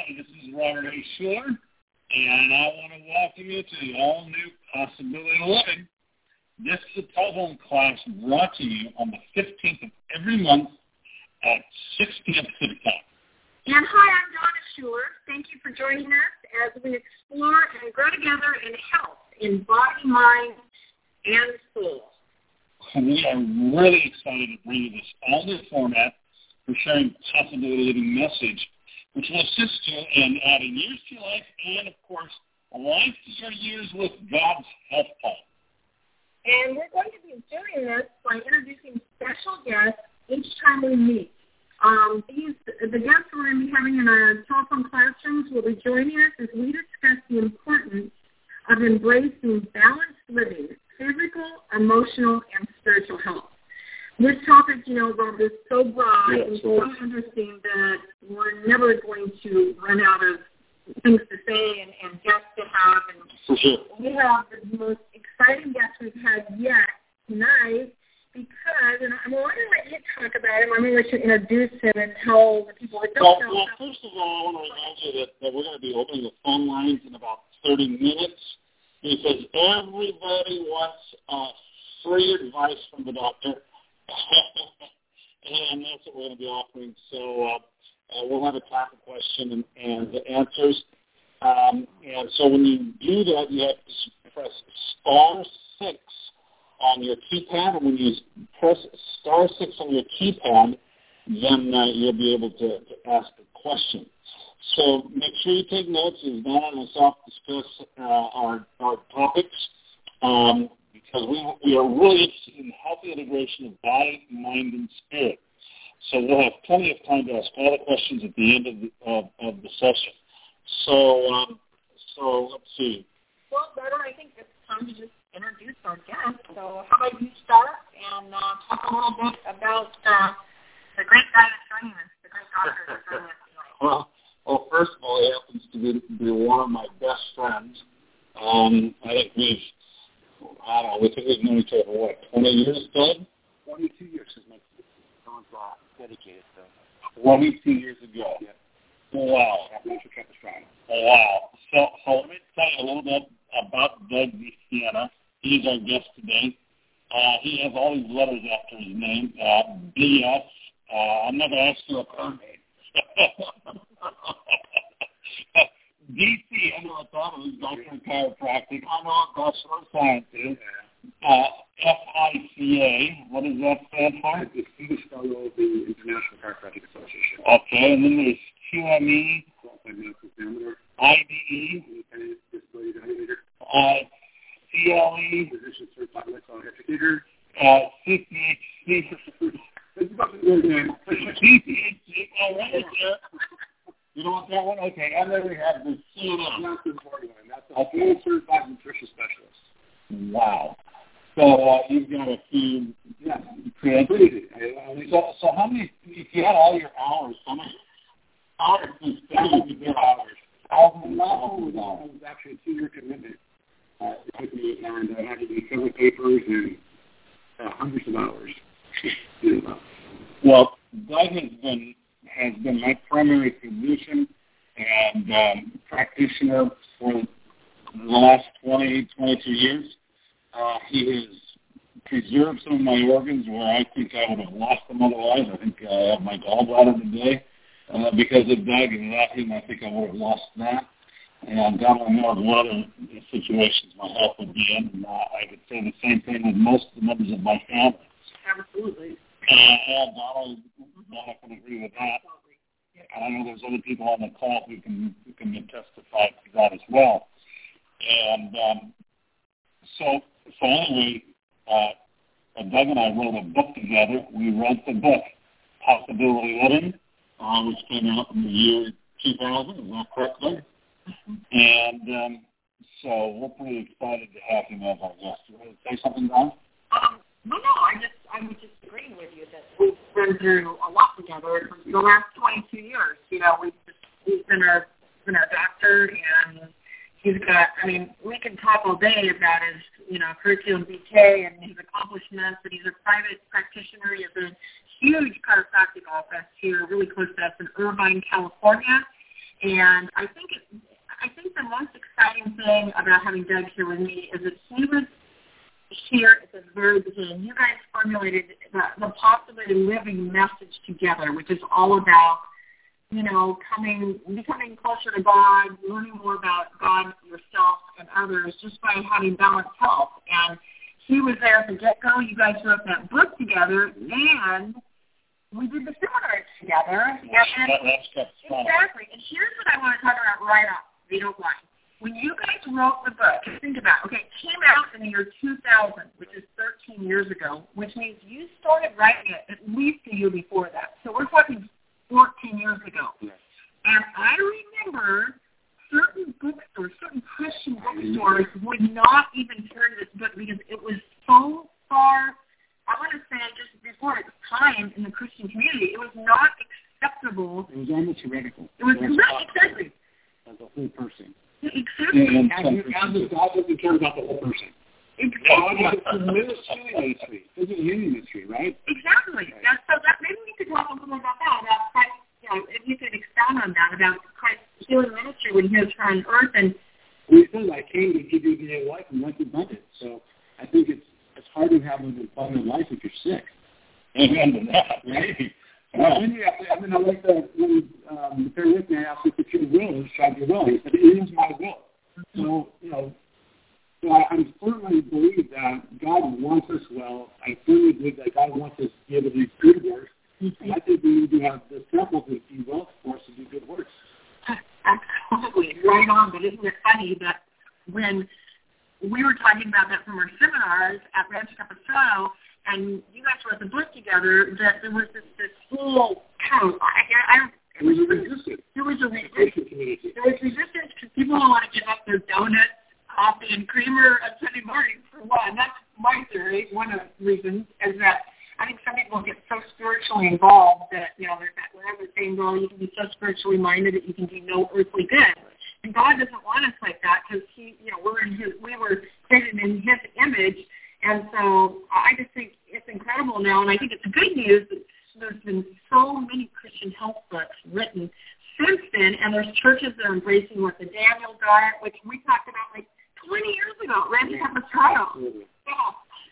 Hi, this is Robert A. Schuler, and I want to welcome you to the all-new Possibility Living. This is a telephone class brought to you on the 15th of every month at 6 p.m. Pacific time. And hi, I'm Donna Schuler. Thank you for joining us as we explore and grow together in health, in body, mind, and soul. We are really excited to bring you this all-new format for sharing Possibility Living message, which will assist you in adding years to your life and, of course, life to your years with God's health plan. And we're going to be doing this by introducing special guests each time we meet. The guests we're going to be having in our telephone classrooms will be joining us as we discuss the importance of embracing balanced living, physical, emotional, and spiritual health. This topic, Rob, is so broad and so interesting that we're never going to run out of things to say and guests to have. And we have the most exciting guest we've had yet tonight because, and I'm going to let you talk about him. I'm going to let you introduce him and tell the people that don't know. Well, first of all, I want to remind you that we're going to be opening the phone lines in about 30 minutes because everybody wants free advice from the doctor. And that's what we're going to be offering. So we'll have a time for question and answers. And so when you do that, you have to press *6 on your keypad. And when you press *6 on your keypad, then you'll be able to ask a question. So make sure you take notes as Donna and myself discuss our topics. Because we are really interested in healthy integration of body, mind, and spirit. So we'll have plenty of time to ask all the questions at the end of the session. So let's see. Well, Better, I think it's time to just introduce our guest. So how about you start and talk a little bit about the great guy that's joining us, the great doctor that's joining us tonight. Well, first of all, he happens to be one of my best friends. I think we think we've known each other for, 20 years, Doug? 22 years is my someone's dedicated, so. 22 years ago. Yeah. Wow. Wow. So let me tell you a little bit about Doug DeSiena. He's our guest today. He has all these letters after his name. BS. I'm not going to ask you a card name. DC, I know what that is, Doctor of Chiropractic. I know what Bachelor of Science is. FICA, what does that stand for? It's Distinguished Fellow of the International Chiropractic Association. Okay, and then there's QME. Qualified Medical Examiner. IDE. Independent Disability Evaluator. CLE. Physician Certified Lifelong Educator. CCHC. It's about the word name. CCHC. Oh, what is that? You don't want that one? Okay, and then we have the CNM. That's the important one. That's a full certified nutrition specialist. Wow. So you've got a few credentials. So how many, if you had all your hours, how many hours do you spend in your hours? Thousands of hours. It was actually a 2-year commitment. It took me, and I had to do several papers and hundreds of hours. Well, Doug has been my primary physician and practitioner for the last 22 years. He has preserved some of my organs where I think I would have lost them otherwise. I think I have my gallbladder today because of Doug, and without him, I think I would have lost that. And God only knows what other situations my health would be in. And I could say the same thing with most of the members of my family. Absolutely. And Donna can agree with that. And I know there's other people on the call who can testify to that as well. And so anyway, Doug and I wrote a book together. We wrote the book, Possibility Living, which came out in the year 2000. Is that correct, Doug? And so we're pretty excited to have him as our guest. You want to say something, Don? No, I was just agreeing with you that we've been through a lot together for the last 22 years. He's been our doctor, and he's got, we can talk all day about his, curriculum vitae and his accomplishments, but he's a private practitioner. He has a huge chiropractic office here really close to us in Irvine, California. And I think the most exciting thing about having Doug here with me is that he was here at the very beginning. You guys formulated the possibility of living message together, which is all about, becoming closer to God, learning more about God, yourself, and others just by having balanced health. And he was there at the get-go. You guys wrote that book together, and we did the seminars together. Exactly. And here's what I want to talk about right off, if you don't mind. When you guys wrote the book, think about it. Okay, it came out in the year 2000, which is 13 years ago, which means you started writing it at least a year before that. So we're talking 14 years ago. Yes. And I remember certain bookstores, certain Christian bookstores would not even carry this book because it was so far, I want to say just before its time in the Christian community. It was not acceptable. It was almost heretical. It was exactly. As a whole person. Exactly. And God doesn't care about the whole person. Exactly. It's ministry. It's a ministry, right? Exactly. Right. So maybe we could talk a little about that. About Christ, if you could expound on that, about Christ's healing ministry when he was here on earth. And we said, I came to give you a life and life abundant. So I think it's hard to have an abundant life if you're sick. Amen to that. Right? Then you have to, I like the prayer with me, I asked if your will is try your will. He said, it is my will. So, so I firmly believe that God wants us well. I firmly believe that God wants us to be able to do good works. And I think we need to have the temple to be well for us to do good works. Absolutely. Right on. But isn't it funny that when we were talking about that from our seminars at Rancho Capistrano, and you guys wrote the book together, that there was this whole it was resistance. There was resistance because people don't want to give up their donuts, coffee, and creamer on Sunday morning, for one. That's my theory. One of the reasons is that I think some people get so spiritually involved that, there's that whatever saying, well, you can be so spiritually minded that you can do no earthly good. And God doesn't want us like that because we were created in His image. And so I just think it's incredible now, and I think it's good news that there's been so many Christian health books written since then, and there's churches that are embracing what the Daniel diet, which we talked about like 20 years ago, Rancho Capistrano. Yeah.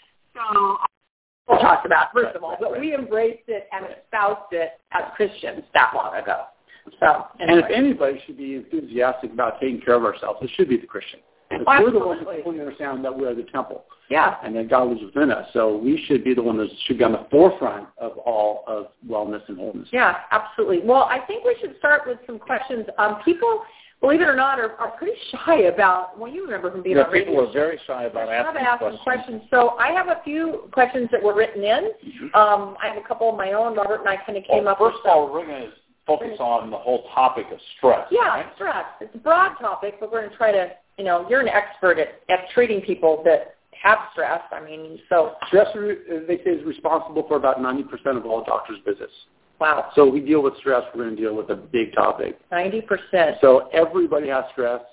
So we'll talk about, first of all, but we embraced it and espoused it as Christians that long ago. So, anyway. And if anybody should be enthusiastic about taking care of ourselves, it should be the Christian. We're the ones that fully understand that we're the temple. Yeah. And that God lives within us. So we should be the one that should be on the forefront of all of wellness and wholeness. Yeah, absolutely. Well, I think we should start with some questions. People, believe it or not, are pretty shy about, you remember from being on radio. People are very shy about asking questions. So I have a few questions that were written in. I have a couple of my own. Robert and I kind of came up with. First of all, we're going to focus on the whole topic of stress. Yeah, right? Stress. It's a broad topic, but we're going to try to, you're an expert at treating people that have stress. So stress, they say, is responsible for about 90% of all doctors' visits. Wow. So we deal with stress. We're going to deal with a big topic. 90%. So everybody has stress.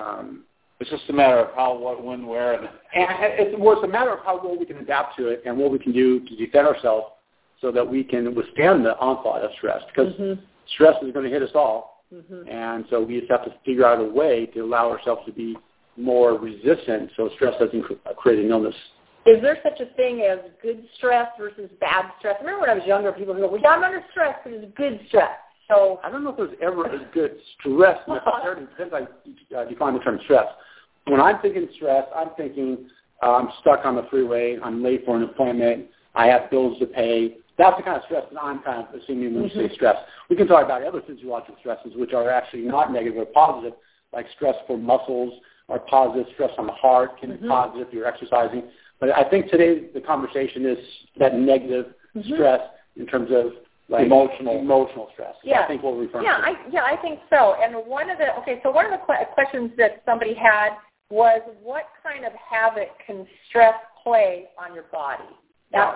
It's just a matter of how, what, when, where. And it's a matter of how well we can adapt to it and what we can do to defend ourselves so that we can withstand the onslaught of stress. Because stress is going to hit us all. And so we just have to figure out a way to allow ourselves to be more resistant so stress doesn't create an illness. Is there such a thing as good stress versus bad stress? I remember when I was younger, people would go, I'm under stress, but it's good stress. So I don't know if there's ever a good stress necessarily. It depends how you define the term stress. When I'm thinking stress, I'm thinking I'm stuck on the freeway, I'm late for an appointment, I have bills to pay. That's the kind of stress that I'm kind of assuming when we say stress. We can talk about other physiological stresses, which are actually not negative or positive, like stress for muscles or positive stress on the heart can be positive if you're exercising. But I think today the conversation is that negative stress in terms of like emotional stress. Yeah. I think we'll refer to. I think so. And one of the questions that somebody had was, what kind of havoc can stress play on your body? That's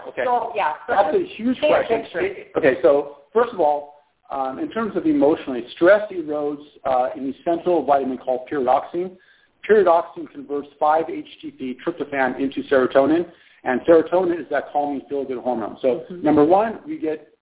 a huge question. Okay, so first of all, in terms of emotionally, stress erodes an essential vitamin called pyridoxine. Pyridoxine converts 5-HTP tryptophan into serotonin, and serotonin is that calming, feel-good hormone. So number one, we get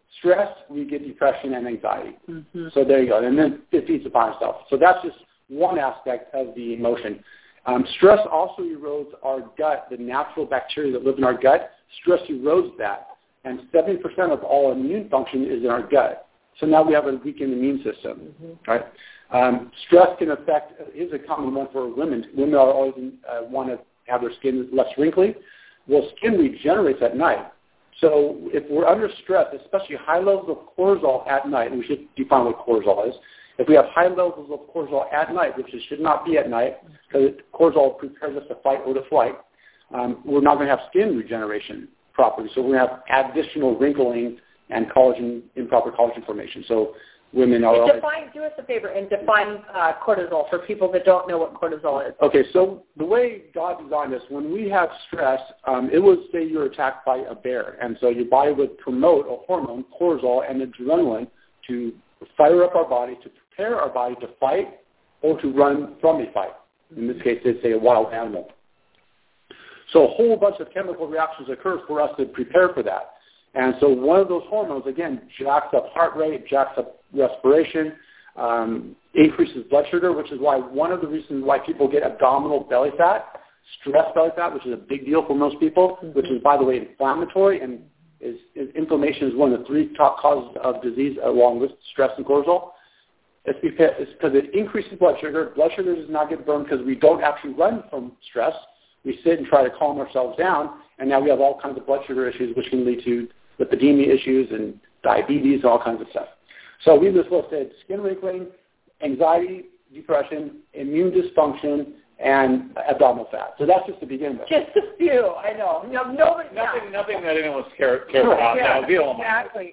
stress, we get depression and anxiety. So there you go. And then it feeds upon itself. So that's just one aspect of the emotion. Stress also erodes our gut, the natural bacteria that live in our gut. Stress erodes that. And 70% of all immune function is in our gut. So now we have a weakened immune system, right? Stress can affect, is a common one for women. Women are always want to have their skin less wrinkly. Well, skin regenerates at night. So if we're under stress, especially high levels of cortisol at night, and we should define what cortisol is. If we have high levels of cortisol at night, which it should not be at night, because cortisol prepares us to fight or to flight, we're not going to have skin regeneration properly. So we're going to have additional wrinkling and collagen, improper collagen formation. So women are... Do us a favor and define cortisol for people that don't know what cortisol is. Okay, so the way God designed us, when we have stress, it would say you're attacked by a bear. And so your body would promote a hormone, cortisol, and adrenaline to fire up our body, to prepare our body to fight or to run from a fight. In this case, they'd say a wild animal. So a whole bunch of chemical reactions occur for us to prepare for that. And so one of those hormones, again, jacks up heart rate, jacks up respiration, increases blood sugar, which is why one of the reasons why people get abdominal belly fat, stress belly fat, which is a big deal for most people, which is, by the way, inflammatory, and inflammation is one of the 3 top causes of disease along with stress and cortisol. It's because it increases blood sugar. Blood sugar does not get burned because we don't actually run from stress. We sit and try to calm ourselves down, and now we have all kinds of blood sugar issues, which can lead to lipidemia issues and diabetes and all kinds of stuff. So we just listed skin wrinkling, anxiety, depression, immune dysfunction, and abdominal fat. So that's just to begin with. Just a few, I know. Nothing that anyone's care about. Exactly.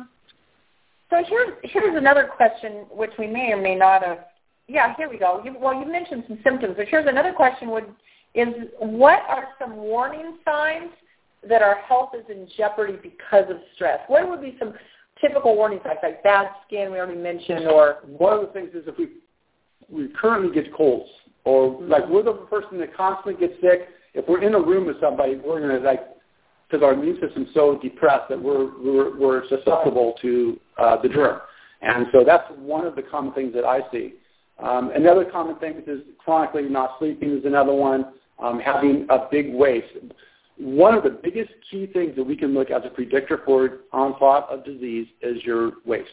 So here's another question, which we may or may not have. Yeah, here we go. You mentioned some symptoms, but here's another question: is what are some warning signs that our health is in jeopardy because of stress? What would be some typical warning signs, like bad skin, we already mentioned, or... One of the things is if we currently get colds, or like we're the person that constantly gets sick. If we're in a room with somebody, we're going to, like, because our immune system's so depressed that we're susceptible to the germ. And so that's one of the common things that I see. Another common thing is chronically not sleeping is another one, having a big waist. One of the biggest key things that we can look as a predictor for onslaught of disease is your waist.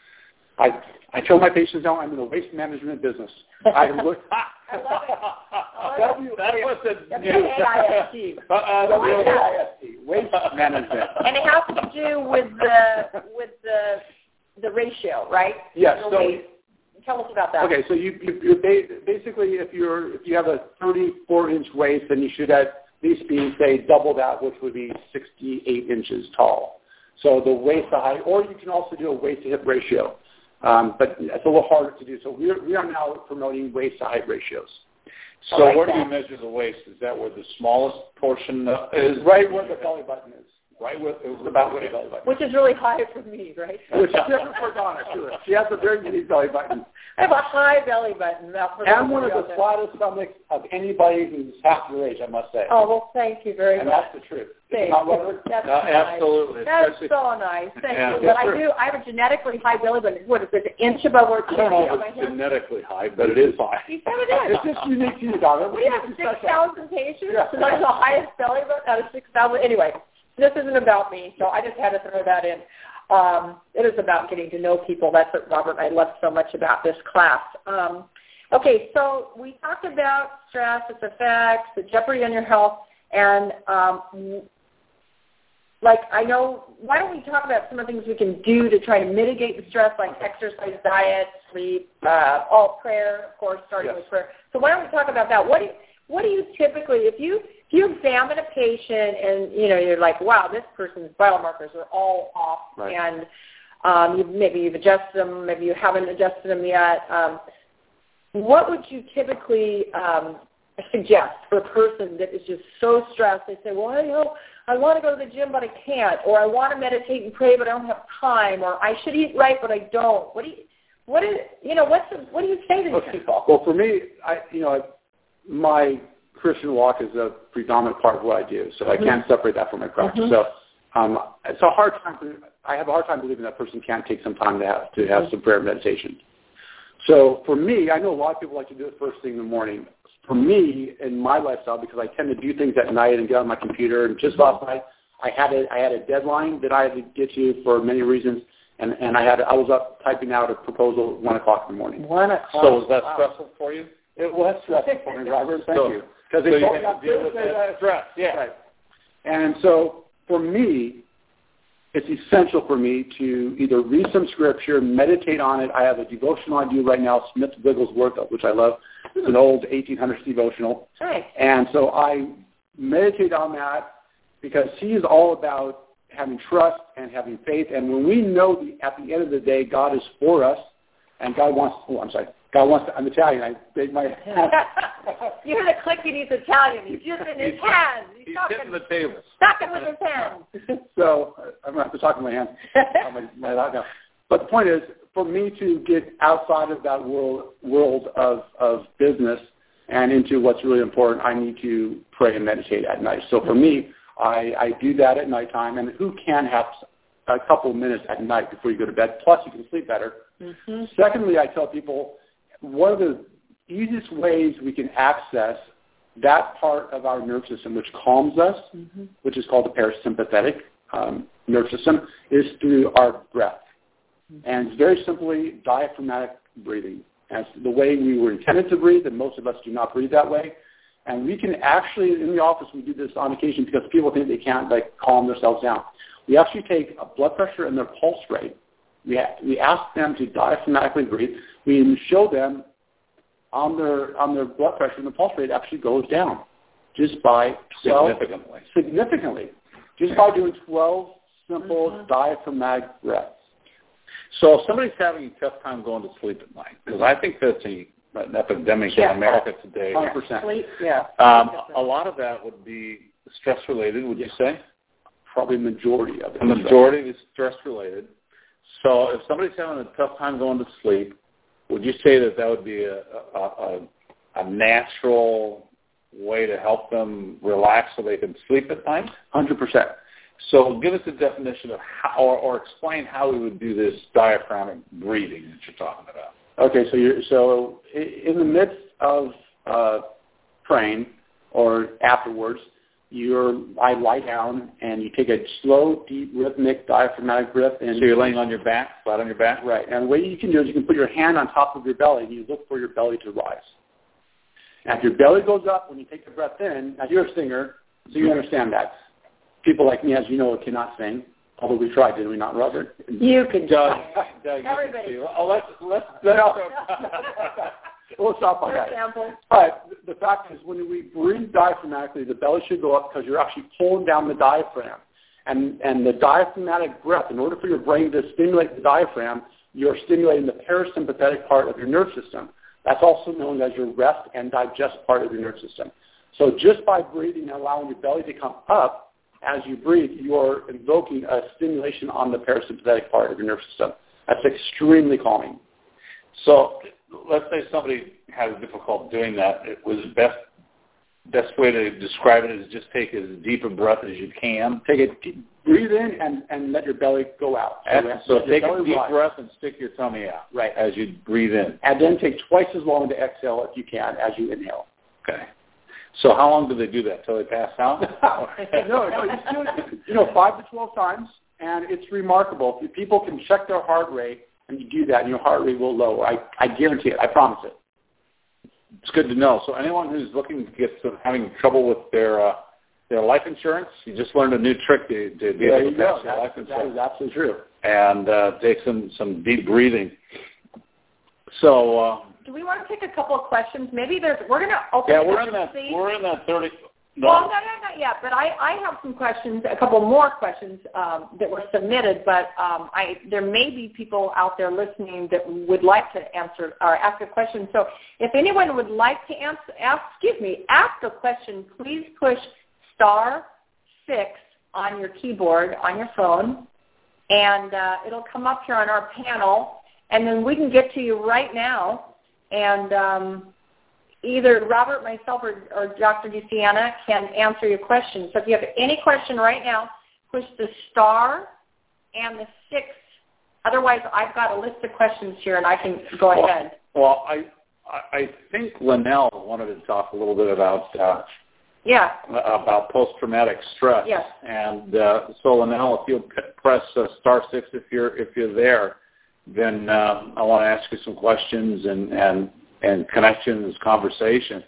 I tell my patients now I'm in the waste management business. I look. I love it. That was the WAIST. Waste management. And it has to do with the ratio, right? Yes. Tell us about that. Okay, so you're basically if you have a 34-inch waist, then you should at least be, say, double that, which would be 68 inches tall. So the waist to height, or you can also do a waist to hip ratio, but it's a little harder to do. So we are now promoting waist to height ratios. So where do you measure the waist? Is that where the smallest portion is? Right where the belly button is. Right with about where the belly button. Which is really high for me, right? Which is different for Donna, too. She has a very unique belly button. I have a high belly button. And one of the flattest stomachs of anybody who's half your age, I must say. Oh, well, thank you very much. And that's the truth. Thanks. That's nice. Absolutely. That's so nice. Thank you. But I have a genetically high belly button. What is it, an inch above where it I don't know if it's genetically high, but it is high. You said it is. It's just unique to you, Donna. We have 6,000 patients, and that's the highest belly button out of 6,000. Anyway, this isn't about me, so I just had to throw that in. It is about getting to know people. That's what Robert and I love so much about this class. Okay, so we talked about stress, its effects, the jeopardy on your health, and I know, why don't we talk about some of the things we can do to try to mitigate the stress, like exercise, diet, sleep, prayer, of course, starting with prayer. So why don't we talk about that? What do you typically, if you examine a patient and, you're like, wow, this person's biomarkers are all off, right, and maybe you've adjusted them, maybe you haven't adjusted them yet, what would you typically suggest for a person that is just so stressed? They say, well, I want to go to the gym, but I can't, or I want to meditate and pray, but I don't have time, or I should eat right, but I don't. What do you say to these people? Well, for me, my Christian walk is a predominant part of what I do, so I can't separate that from my practice. So it's a hard time I have a hard time believing that person can't take some time to have some prayer and meditation. So for me, I know a lot of people like to do it first thing in the morning. For me, in my lifestyle, because I tend to do things at night and get on my computer, and just last night I had a deadline that I had to get to for many reasons, and I was up typing out a proposal at 1 o'clock in the morning. 1 o'clock. So was that stressful for you? It was stressful for me, Robert. Thank you. Because you had to deal with that stress. Yeah. Right. And so for me, it's essential for me to either read some scripture, meditate on it. I have a devotional I do right now, Smith Wigglesworth, which I love. It's an old 1800s devotional. Nice. And so I meditate on that because he is all about having trust and having faith. And when we know at the end of the day, God is for us, and God wants to, I'm Italian. I big my hand. You heard a click and he's Italian. He's using his hands. He's hitting the table. Talking with his hands. So I'm going to have to talk with my hands. my now. But the point is, for me to get outside of that world of business and into what's really important, I need to pray and meditate at night. So for me, I do that at nighttime. And who can have a couple of minutes at night before you go to bed? Plus, you can sleep better. Mm-hmm. Secondly, I tell people one of the easiest ways we can access that part of our nerve system which calms us, which is called the parasympathetic nerve system, is through our breath. And very simply, diaphragmatic breathing. That's the way we were intended to breathe, and most of us do not breathe that way. And we can actually, in the office, we do this on occasion because people think they can't calm themselves down. We actually take a blood pressure and their pulse rate. We ask them to diaphragmatically breathe. We show them on their blood pressure and the pulse rate actually goes down just by significantly. Just by doing 12 simple diaphragmatic breaths. So if somebody's having a tough time going to sleep at night, because I think that's an epidemic in America today. 100%. Sleep, yeah. A lot of that would be stress-related, would you say? Probably the majority of it. The majority is stress-related. So if somebody's having a tough time going to sleep, would you say that would be a natural way to help them relax so they can sleep at night? 100%. So give us a definition of how, or explain how we would do this diaphragmatic breathing that you're talking about. Okay, so in the midst of praying or afterwards, I lie down and you take a slow, deep, rhythmic diaphragmatic breath. And so you're laying on your back, flat on your back? Right. And the way you can do it is you can put your hand on top of your belly and you look for your belly to rise. And if your belly goes up when you take the breath in, now you're a singer, so you understand that. People like me, as you know, cannot sing, although we tried, didn't we not, Robert? You can Doug, everybody. We'll stop on that. But the fact is, when we breathe diaphragmatically, the belly should go up because you're actually pulling down the diaphragm. And the diaphragmatic breath, in order for your brain to stimulate the diaphragm, you're stimulating the parasympathetic part of your nerve system. That's also known as your rest and digest part of your nerve system. So just by breathing and allowing your belly to come up, as you breathe, you're invoking a stimulation on the parasympathetic part of your nerve system. That's extremely calming. So let's say somebody has difficulty doing that. It was best way to describe it is just take as deep a breath as you can. Breathe in and let your belly go out. So take a deep breath and stick your tummy out as you breathe in. And then take twice as long to exhale if you can as you inhale. Okay. So how long do they do that? Till they pass out? No, you do it, 5 to 12 times, and it's remarkable. People can check their heart rate, and you do that, and your heart rate will lower. I guarantee it. I promise it. It's good to know. So anyone who's looking to get having trouble with their life insurance, you just learned a new trick to be able to pass your life insurance. That is absolutely true. And take some deep breathing. So. Do we want to take a couple of questions? Maybe we're going to open. Yeah, we're in that 30. No. Well, not yet. But I have some questions, a couple more questions that were submitted. But there may be people out there listening that would like to answer or ask a question. So if anyone would like to ask a question, please push *6 on your keyboard on your phone, and it'll come up here on our panel, and then we can get to you right now. And either Robert, myself, or Dr. DeSiena can answer your question. So if you have any question right now, push the *6 and the 6th. Otherwise, I've got a list of questions here, and I can go ahead. Well, I think Linnell wanted to talk a little bit about post-traumatic stress. Yes. And so, Linnell, if you'll press star 6 if you're there, then I want to ask you some questions and connections, conversation.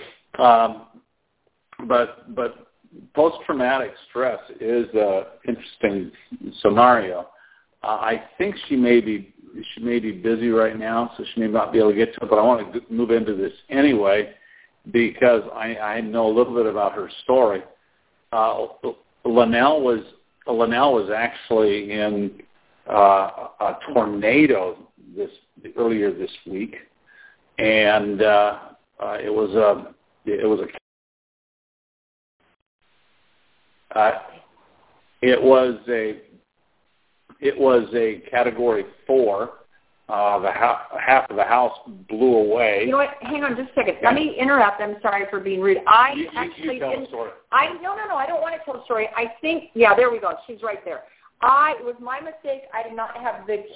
But post-traumatic stress is an interesting scenario. I think she may be busy right now, so she may not be able to get to it. But I want to move into this anyway because I know a little bit about her story. Linnell was actually in a tornado earlier this week, and it was a Category 4. Half of the house blew away. You know what? Hang on just a second. Let me interrupt. I'm sorry for being rude. You tell the story. No. I don't want to tell the story. I think, there we go. She's right there. It was my mistake. I did not have the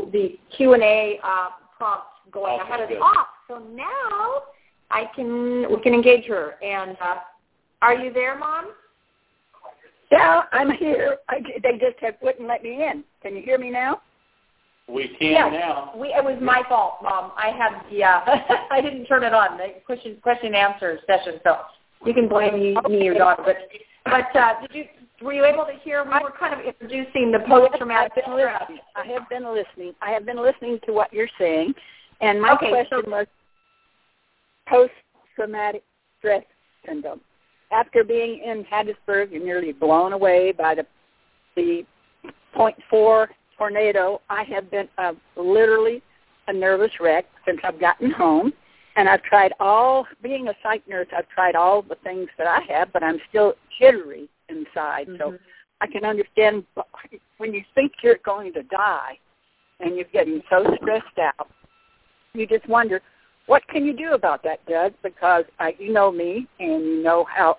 Q&A prompt going. I had it off. So now we can engage her. And are you there, Mom? Yeah, I'm here. They just wouldn't let me in. Can you hear me now? We can now. It was my fault, Mom. I had I didn't turn it on, the question and answer session. So you can blame me or your daughter. But were you able to hear? We were kind of introducing the post-traumatic stress. I have been listening. I have been listening to what you're saying, and my question was post-traumatic stress syndrome. After being in Hattiesburg and nearly blown away by the 0.4 tornado, I have been literally a nervous wreck since I've gotten home. And I've tried being a psych nurse, I've tried all the things that I have, but I'm still jittery inside. So I can understand when you think you're going to die and you're getting so stressed out, you just wonder, what can you do about that, Doug? Because you know me, and you know how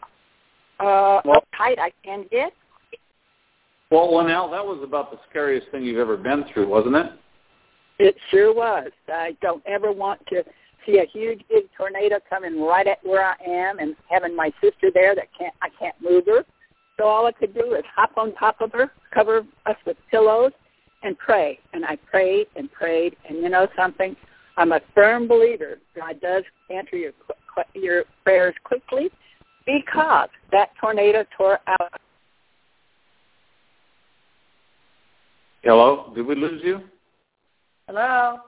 uptight I can get. Well, Linnell, that was about the scariest thing you've ever been through, wasn't it? It sure was. I don't ever want to see a huge, big tornado coming right at where I am and having my sister there I can't move her. So all I could do is hop on top of her, cover us with pillows, and pray. And I prayed and prayed, and you know something? I'm a firm believer God does answer your prayers quickly because that tornado tore out. Hello? Did we lose you? Hello?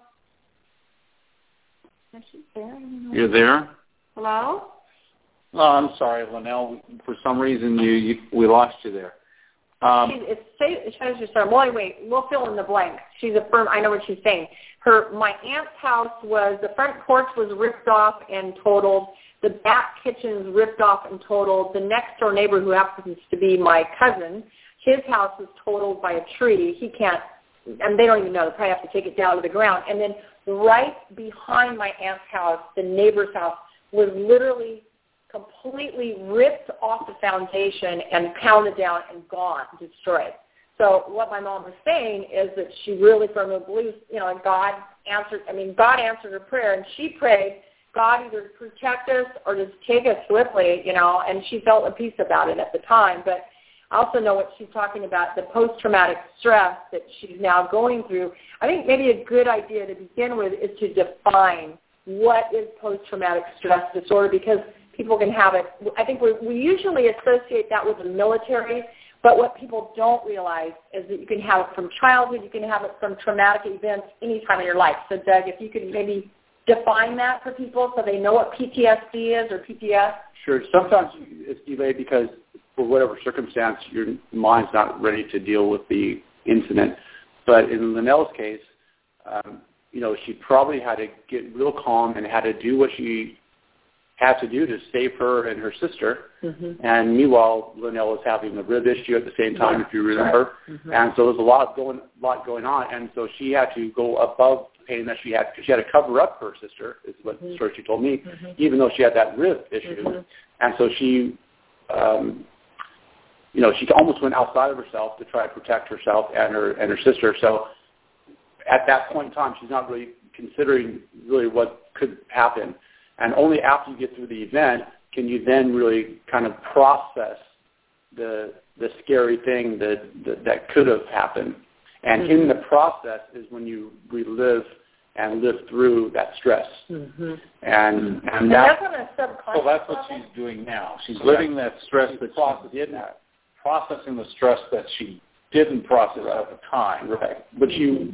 Is she there? You're there? Hello? Oh, I'm sorry, Linnell. For some reason, we lost you there. It shows you some. Well, anyway, we'll fill in the blank. She's a firm. I know what she's saying. My aunt's house the front porch was ripped off and totaled. The back kitchen was ripped off and totaled. The next door neighbor, who happens to be my cousin, his house was totaled by a tree. He can't, and they don't even know. They probably have to take it down to the ground. And then right behind my aunt's house, the neighbor's house was literally completely ripped off the foundation and pounded down and gone, destroyed. So what my mom was saying is that she really firmly believes, God answered her prayer, and she prayed, God either protect us or just take us swiftly, and she felt at peace about it at the time. But I also know what she's talking about, the post-traumatic stress that she's now going through. I think maybe a good idea to begin with is to define what is post-traumatic stress disorder, because people can have it. I think we usually associate that with the military, but what people don't realize is that you can have it from childhood, you can have it from traumatic events any time in your life. So, Doug, if you could maybe define that for people so they know what PTSD is or PTS. Sure. Sometimes it's delayed because for whatever circumstance, your mind's not ready to deal with the incident. But in Linnell's case, she probably had to get real calm and had to do what she had to do to save her and her sister. Mm-hmm. And meanwhile, Linnell was having a rib issue at the same time, if you remember. Mm-hmm. And so there was a lot going on. And so she had to go above the pain that she had, because she had to cover up her sister, is what the story she told me, even though she had that rib issue. And so she she almost went outside of herself to try to protect herself and her sister. So at that point in time, she's not really considering really what could happen. And only after you get through the event can you then really kind of process the scary thing that could have happened. And in the process is when you relive and live through that stress. Mm-hmm. And that's on a subconscious level. So that's what she's doing now. She's living that stress that she didn't, processing the stress that she didn't process at the time. Right. But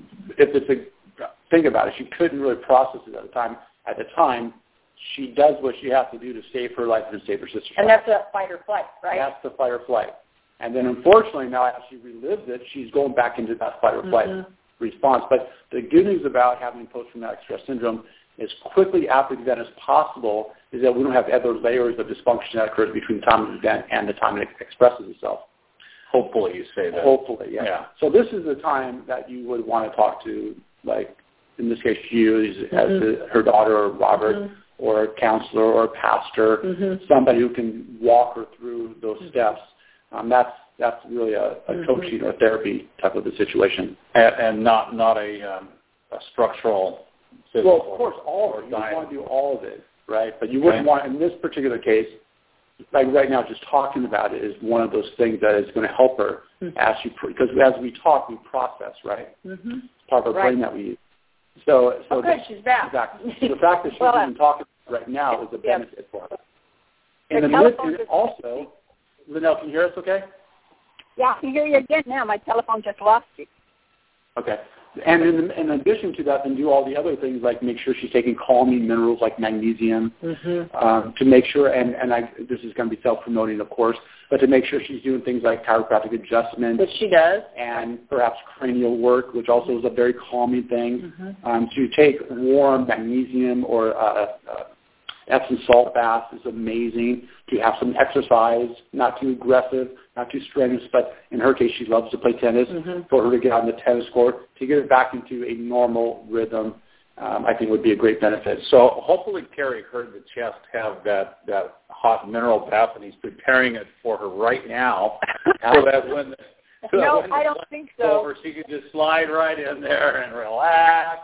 think about it, she couldn't really process it at the time. At the time, she does what she has to do to save her life and save her sister's life. And that's a fight or flight, right? That's the fight or flight. And then unfortunately now as she relives it, she's going back into that fight or flight response. But the good news about having post-traumatic stress syndrome is quickly after the event as possible is that we don't have other layers of dysfunction that occurs between the time of the event and the time it expresses itself. Hopefully you say that. Hopefully, yeah. So this is the time that you would want to talk to, like in this case, you as her daughter or Robert or a counselor or a pastor, somebody who can walk her through those steps. That's really a coaching or therapy type of a situation, and not a structural. Well, of course, all of it. You want to do all of it, right? But you wouldn't want, in this particular case, like right now, just talking about it is one of those things that is going to help her because as we talk, we process, right? It's part of our brain that we use. So okay, she's back. Exactly. So the fact that she's even talking right now is a benefit for her. And also, Linnell, can you hear us okay? Yeah, I can hear you again now. My telephone just lost you. Okay. And in addition to that, then do all the other things like make sure she's taking calming minerals like magnesium to make sure, and this is going to be self-promoting, of course, but to make sure she's doing things like chiropractic adjustment. Which she does. And perhaps cranial work, which also is a very calming thing. To take warm magnesium or Epsom salt bath is amazing. To have some exercise, not too aggressive, not too strenuous, but in her case, she loves to play tennis. For her to get on the tennis court, to get her back into a normal rhythm, I think would be a great benefit. So hopefully Carrie heard that she has to have that hot mineral bath, and he's preparing it for her right now, so that when I don't think so. Over, she can just slide right in there and relax.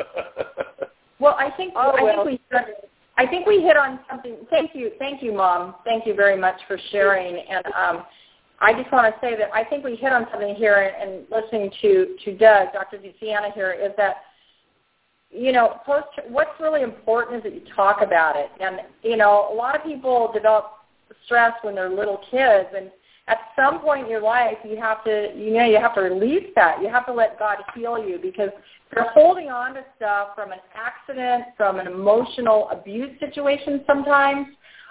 Well, I think we hit on something. Thank you, Mom. Thank you very much for sharing. And I just want to say that I think we hit on something here, and listening to Doug, Dr. DeCianna here, is that, what's really important is that you talk about it. And, a lot of people develop stress when they're little kids, and at some point in your life, you have to release that. You have to let God heal you, because you're holding on to stuff from an accident, from an emotional abuse situation sometimes,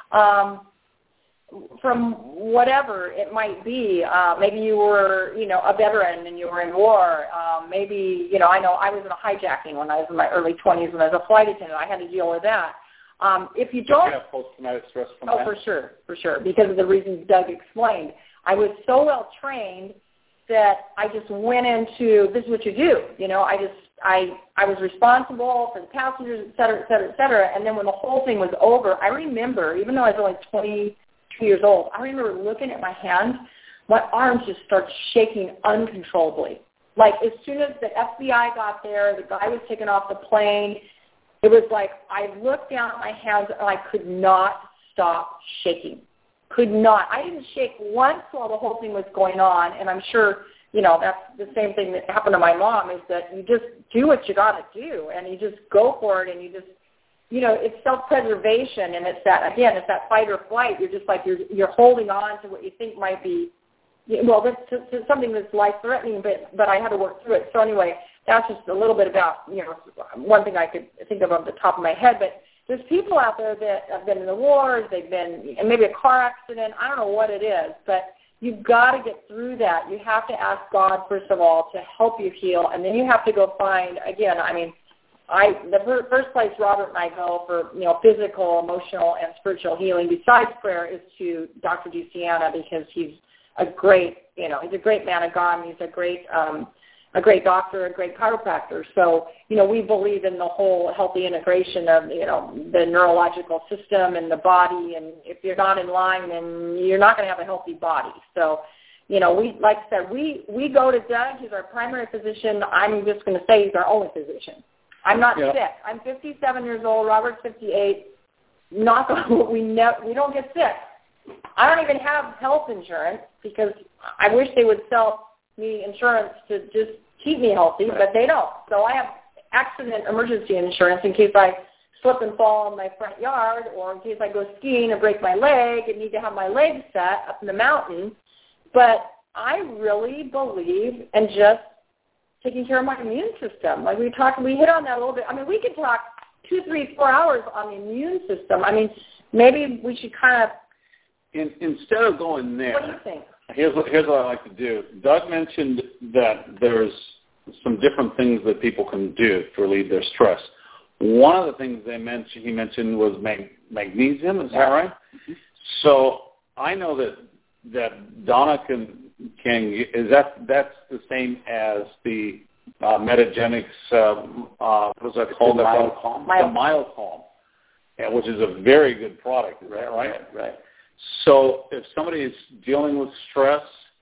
from whatever it might be. Maybe you were, a veteran and you were in war. Maybe, I know I was in a hijacking when I was in my early 20s when I was a flight attendant. I had to deal with that. If you don't... You have post-traumatic stress from that? For sure, because of the reasons Doug explained. I was so well trained that I just went into, this is what you do. I was responsible for the passengers, et cetera, et cetera, et cetera. And then when the whole thing was over, I remember, even though I was only 22 years old, I remember looking at my hands, my arms just started shaking uncontrollably. Like as soon as the FBI got there, the guy was taken off the plane, it was like I looked down at my hands and I could not stop shaking. Could not. I didn't shake once while the whole thing was going on, and I'm sure, that's the same thing that happened to my mom, is that you just do what you got to do, and you just go for it, and you just, it's self-preservation, and it's that fight or flight. You're just like, you're holding on to what you think might be, to something that's life-threatening, but I had to work through it. So anyway, that's just a little bit about, one thing I could think of off the top of my head, but there's people out there that have been in the wars, they've been in maybe a car accident, I don't know what it is, but you've got to get through that. You have to ask God, first of all, to help you heal, and then you have to go find, again, the first place Robert and I go for, physical, emotional, and spiritual healing besides prayer is to Dr. DeCianna, because he's a great, he's a great man of God, and he's a great a great doctor, a great chiropractor. So, we believe in the whole healthy integration of, the neurological system and the body. And if you're not in line, then you're not going to have a healthy body. So, we, like I said, we go to Doug. He's our primary physician. I'm just going to say he's our only physician. I'm not sick. I'm 57 years old. Robert's 58. Knock on wood, we don't get sick. I don't even have health insurance because I wish they would sell me insurance to just keep me healthy, but they don't. So I have accident emergency insurance in case I slip and fall in my front yard, or in case I go skiing and break my leg and need to have my leg set up in the mountain. But I really believe in just taking care of my immune system. Like we hit on that a little bit. I mean, we could talk 2, 3, 4 hours on the immune system. I mean, maybe we should kind of... Instead of going there... What do you think? Here's what I like to do. Doug mentioned that there's some different things that people can do to relieve their stress. One of the things he mentioned was magnesium. Is that right? Mm-hmm. So I know that Donna that's the same as the Metagenics. What was that called? Myocalm. The Myocalm, which is a very good product. Is that right? Right. So if somebody is dealing with stress,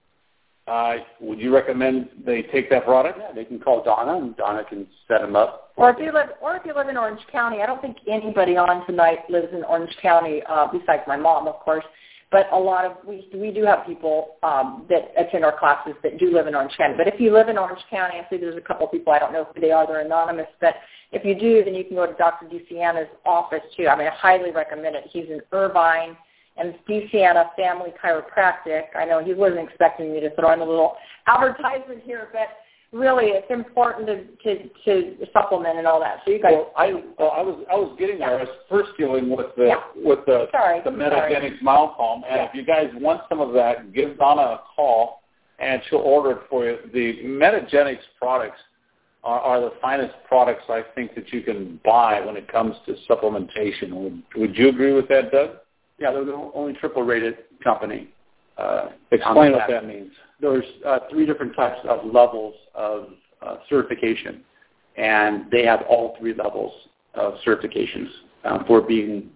would you recommend they take that product? Yeah, they can call Donna, and Donna can set them up. Or if you live in Orange County, I don't think anybody on tonight lives in Orange County, besides my mom, of course. But we do have people that attend our classes that do live in Orange County. But if you live in Orange County, I see there's a couple people, I don't know who they are, they're anonymous. But if you do, then you can go to Dr. DeSienna's office too. I mean, I highly recommend it. He's in Irvine. And DeSienna Family Chiropractic. I know he wasn't expecting me to throw in a little advertisement here, but really it's important to supplement and all that. So you guys. I was getting there. I was first dealing with the Metagenics Myocalm, and if you guys want some of that, give Donna a call, and she'll order it for you. The Metagenics products are the finest products I think that you can buy when it comes to supplementation. Would you agree with that, Doug? Yeah, they're the only triple-rated company. Explain what that means. There's 3 different types of levels of certification, and they have all 3 levels of certifications for being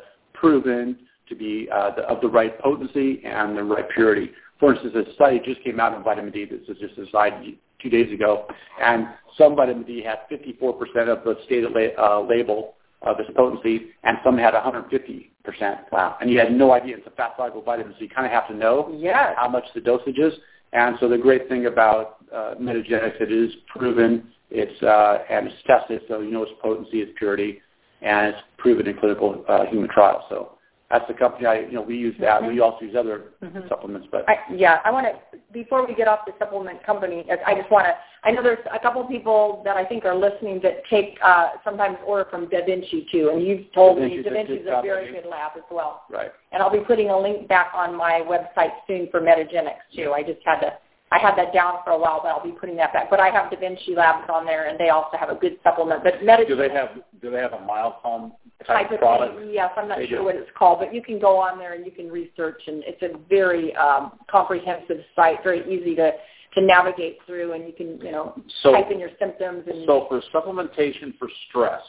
proven to be of the right potency and the right purity. For instance, a study just came out on vitamin D. This is just a slide 2 days ago, and some vitamin D had 54% of the stated label of its potency, and some had 150%. Wow. And you had no idea it's a fat-soluble vitamin, so you kind of have to know how much the dosage is. And so the great thing about Metagenics, it is proven, and it's tested, so you know its potency, its purity, and it's proven in clinical human trials. So that's the company we use that. We also use other supplements. But I want to, before we get off the supplement company, I know there's a couple people that I think are listening that take sometimes order from Da Vinci too, and you've told me Da Vinci is a very good lab as well. Right. And I'll be putting a link back on my website soon for Metagenics too. I had that down for a while, but I'll be putting that back. But I have Da Vinci Labs on there, and they also have a good supplement. But do they have a Myocalm type of product? Yes, I'm not sure what it's called, but you can go on there and you can research, and it's a very comprehensive site, very easy to navigate through, and you can type in your symptoms. So for supplementation for stress,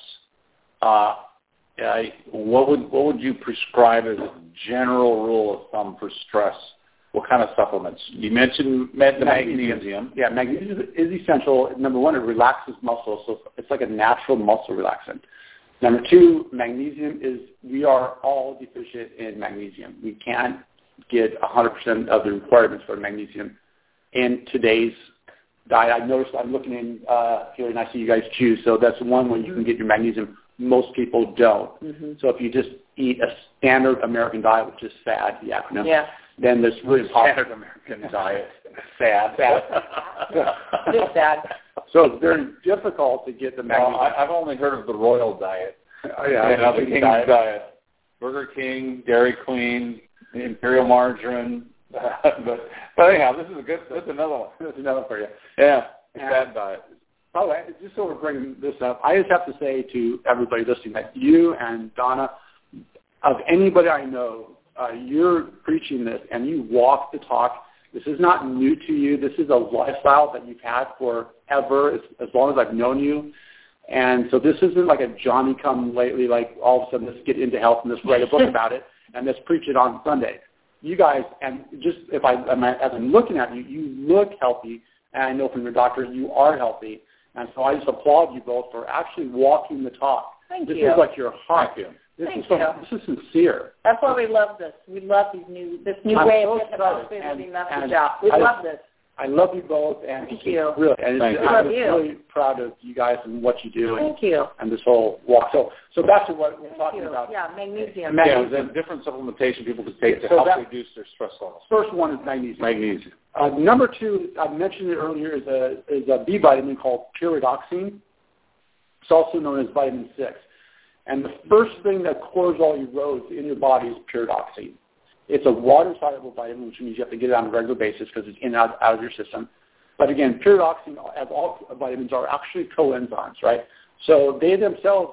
what would you prescribe as a general rule of thumb for stress? What kind of supplements? You mentioned magnesium. Yeah, magnesium is essential. Number 1, it relaxes muscles, so it's like a natural muscle relaxant. Number 2, magnesium we are all deficient in magnesium. We can't get 100% of the requirements for magnesium in today's diet. I noticed I'm looking in here and I see you guys choose, so that's one way you can get your magnesium. Most people don't. So if you just eat a standard American diet, which is SAD, the acronym, then there's really standard American diet. SAD. It is sad. So it's very difficult to get the magnesium. I've only heard of the Royal diet. The King's diet. Burger King, Dairy Queen, Imperial Margarine. but anyhow, this is another one. That's another for you. Yeah, SAD diet. By the way, just so we're bringing this up, I just have to say to everybody listening that you and Donna, of anybody I know, you're preaching this and you walk the talk. This is not new to you. This is a lifestyle that you've had forever, as long as I've known you. And so this isn't like a Johnny-come-lately, like all of a sudden let's get into health and let's write a book about it and let's preach it on Sunday. You guys, and just as I'm looking at you, you look healthy, and I know from your doctor you are healthy. And so I just applaud you both for actually walking the talk. Thank you. This is like your heart. Thank you. This is sincere. That's why we love this. We love this new way of getting the possibility message out. We love this. I love you both, and thank you. Really, and thank I'm you. really proud of you guys and what you do. Thank you. And this whole walk. So back to what we're talking about. Yeah, magnesium. Yeah, there's different supplementation people can take to help reduce their stress levels. First one is magnesium. Number two, I mentioned it earlier, is a B vitamin called pyridoxine. It's also known as vitamin 6. And the first thing that cortisol erodes in your body is pyridoxine. It's a water-soluble vitamin, which means you have to get it on a regular basis because it's in and out of your system. But again, pyridoxine, as all vitamins, are actually coenzymes, right? So they themselves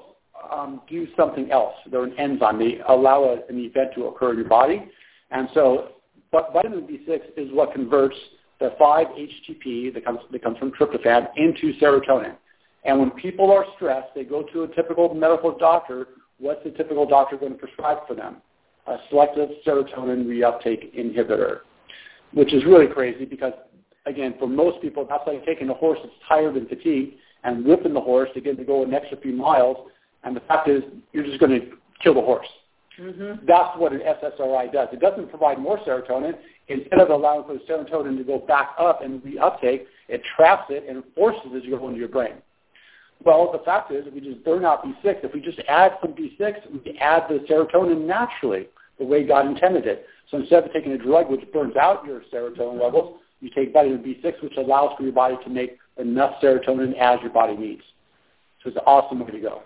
do something else. They're an enzyme. They allow an event to occur in your body. And so but vitamin B6 is what converts the 5-HTP that comes from tryptophan into serotonin. And when people are stressed, they go to a typical medical doctor. What's the typical doctor going to prescribe for them? A selective serotonin reuptake inhibitor, which is really crazy because, again, for most people, that's like taking a horse that's tired and fatigued and whipping the horse to get it to go an extra few miles, and the fact is you're just going to kill the horse. Mm-hmm. That's what an SSRI does. It doesn't provide more serotonin. Instead of allowing for the serotonin to go back up and reuptake, it traps it and forces it to go into your brain. Well, the fact is, if we just burn out B6, if we just add some B6, we add the serotonin naturally, the way God intended it. So instead of taking a drug which burns out your serotonin levels, you take vitamin B6, which allows for your body to make enough serotonin as your body needs. So it's an awesome way to go.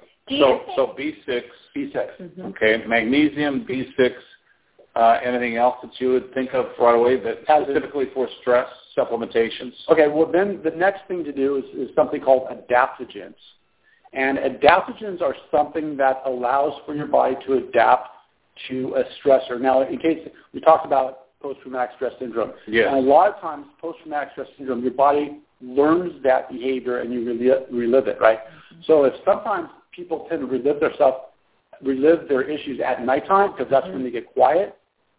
So B6. B6. Okay, magnesium, B6, anything else that you would think of right away that specifically for stress supplementations? Okay, well then the next thing to do is something called adaptogens. And adaptogens are something that allows for your body to adapt to a stressor. Now, in case we talked about post-traumatic stress syndrome, yes. And a lot of times post-traumatic stress syndrome, your body learns that behavior and you relive it, right? Mm-hmm. So if sometimes people tend to relive their issues at nighttime because that's when they get quiet.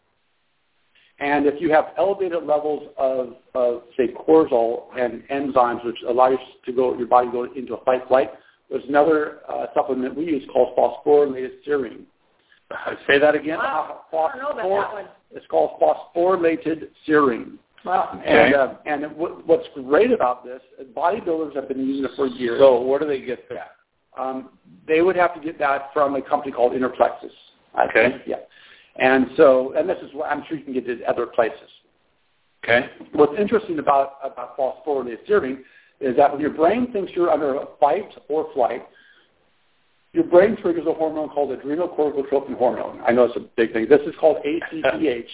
And if you have elevated levels of say, cortisol and enzymes, which allow your body to go into a fight-flight, there's another supplement we use called phosphorylated serine. Say that again. Wow. I don't know about that one. It's called phosphorylated serine. Wow. And what's great about this, bodybuilders have been using it for years. So where do they get that? They would have to get that from a company called Interplexus. Okay. Yeah. And this is what I'm sure you can get it at other places. Okay. What's interesting about phosphorylated serine is that when your brain thinks you're under a fight or flight, your brain triggers a hormone called adrenocorticotropin hormone. I know it's a big thing. This is called ACTH.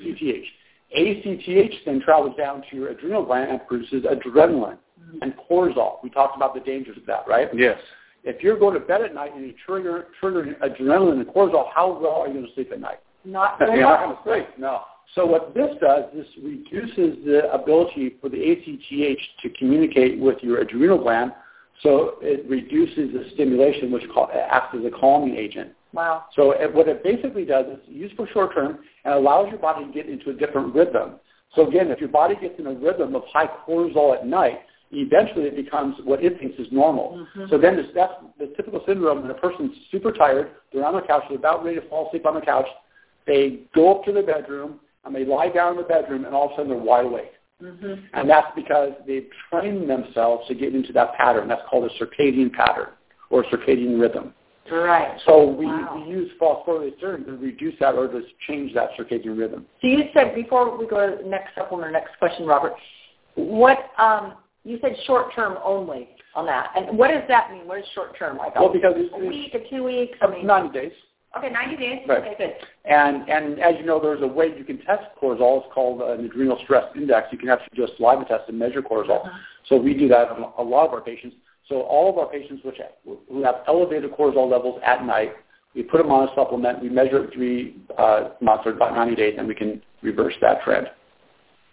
ACTH then travels down to your adrenal gland and produces adrenaline and cortisol. We talked about the dangers of that, right? Yes. If you're going to bed at night and you trigger adrenaline and cortisol, how well are you going to sleep at night? Not You're very not well. going to sleep, no. So what this does, this reduces the ability for the ACTH to communicate with your adrenal gland, so it reduces the stimulation, which acts as a calming agent. Wow. So what it basically does is used for short term and allows your body to get into a different rhythm. So again, if your body gets in a rhythm of high cortisol at night, eventually it becomes what it thinks is normal. Mm-hmm. So then that's the typical syndrome when a person's super tired, they're on their couch, they're about ready to fall asleep on the couch, they go up to their bedroom, and they lie down in the bedroom, and all of a sudden they're wide awake. Mm-hmm. And that's because they've trained themselves to get into that pattern. That's called a circadian pattern or circadian rhythm. Right. So we use phosphorylated serine to reduce that or to change that circadian rhythm. So you said, before we go to the next supplement or next question, Robert, what you said short-term only on that. And what does that mean? What is short-term? Like because a week or 2 weeks? 90 days. Okay, 90 days. Right. Okay, good. And as you know, there's a way you can test cortisol. It's called an adrenal stress index. You can actually do a saliva test and measure cortisol. Uh-huh. So we do that on a lot of our patients. So all of our patients who have elevated cortisol levels at night, we put them on a supplement. We measure it 3 months or about 90 days, and we can reverse that trend.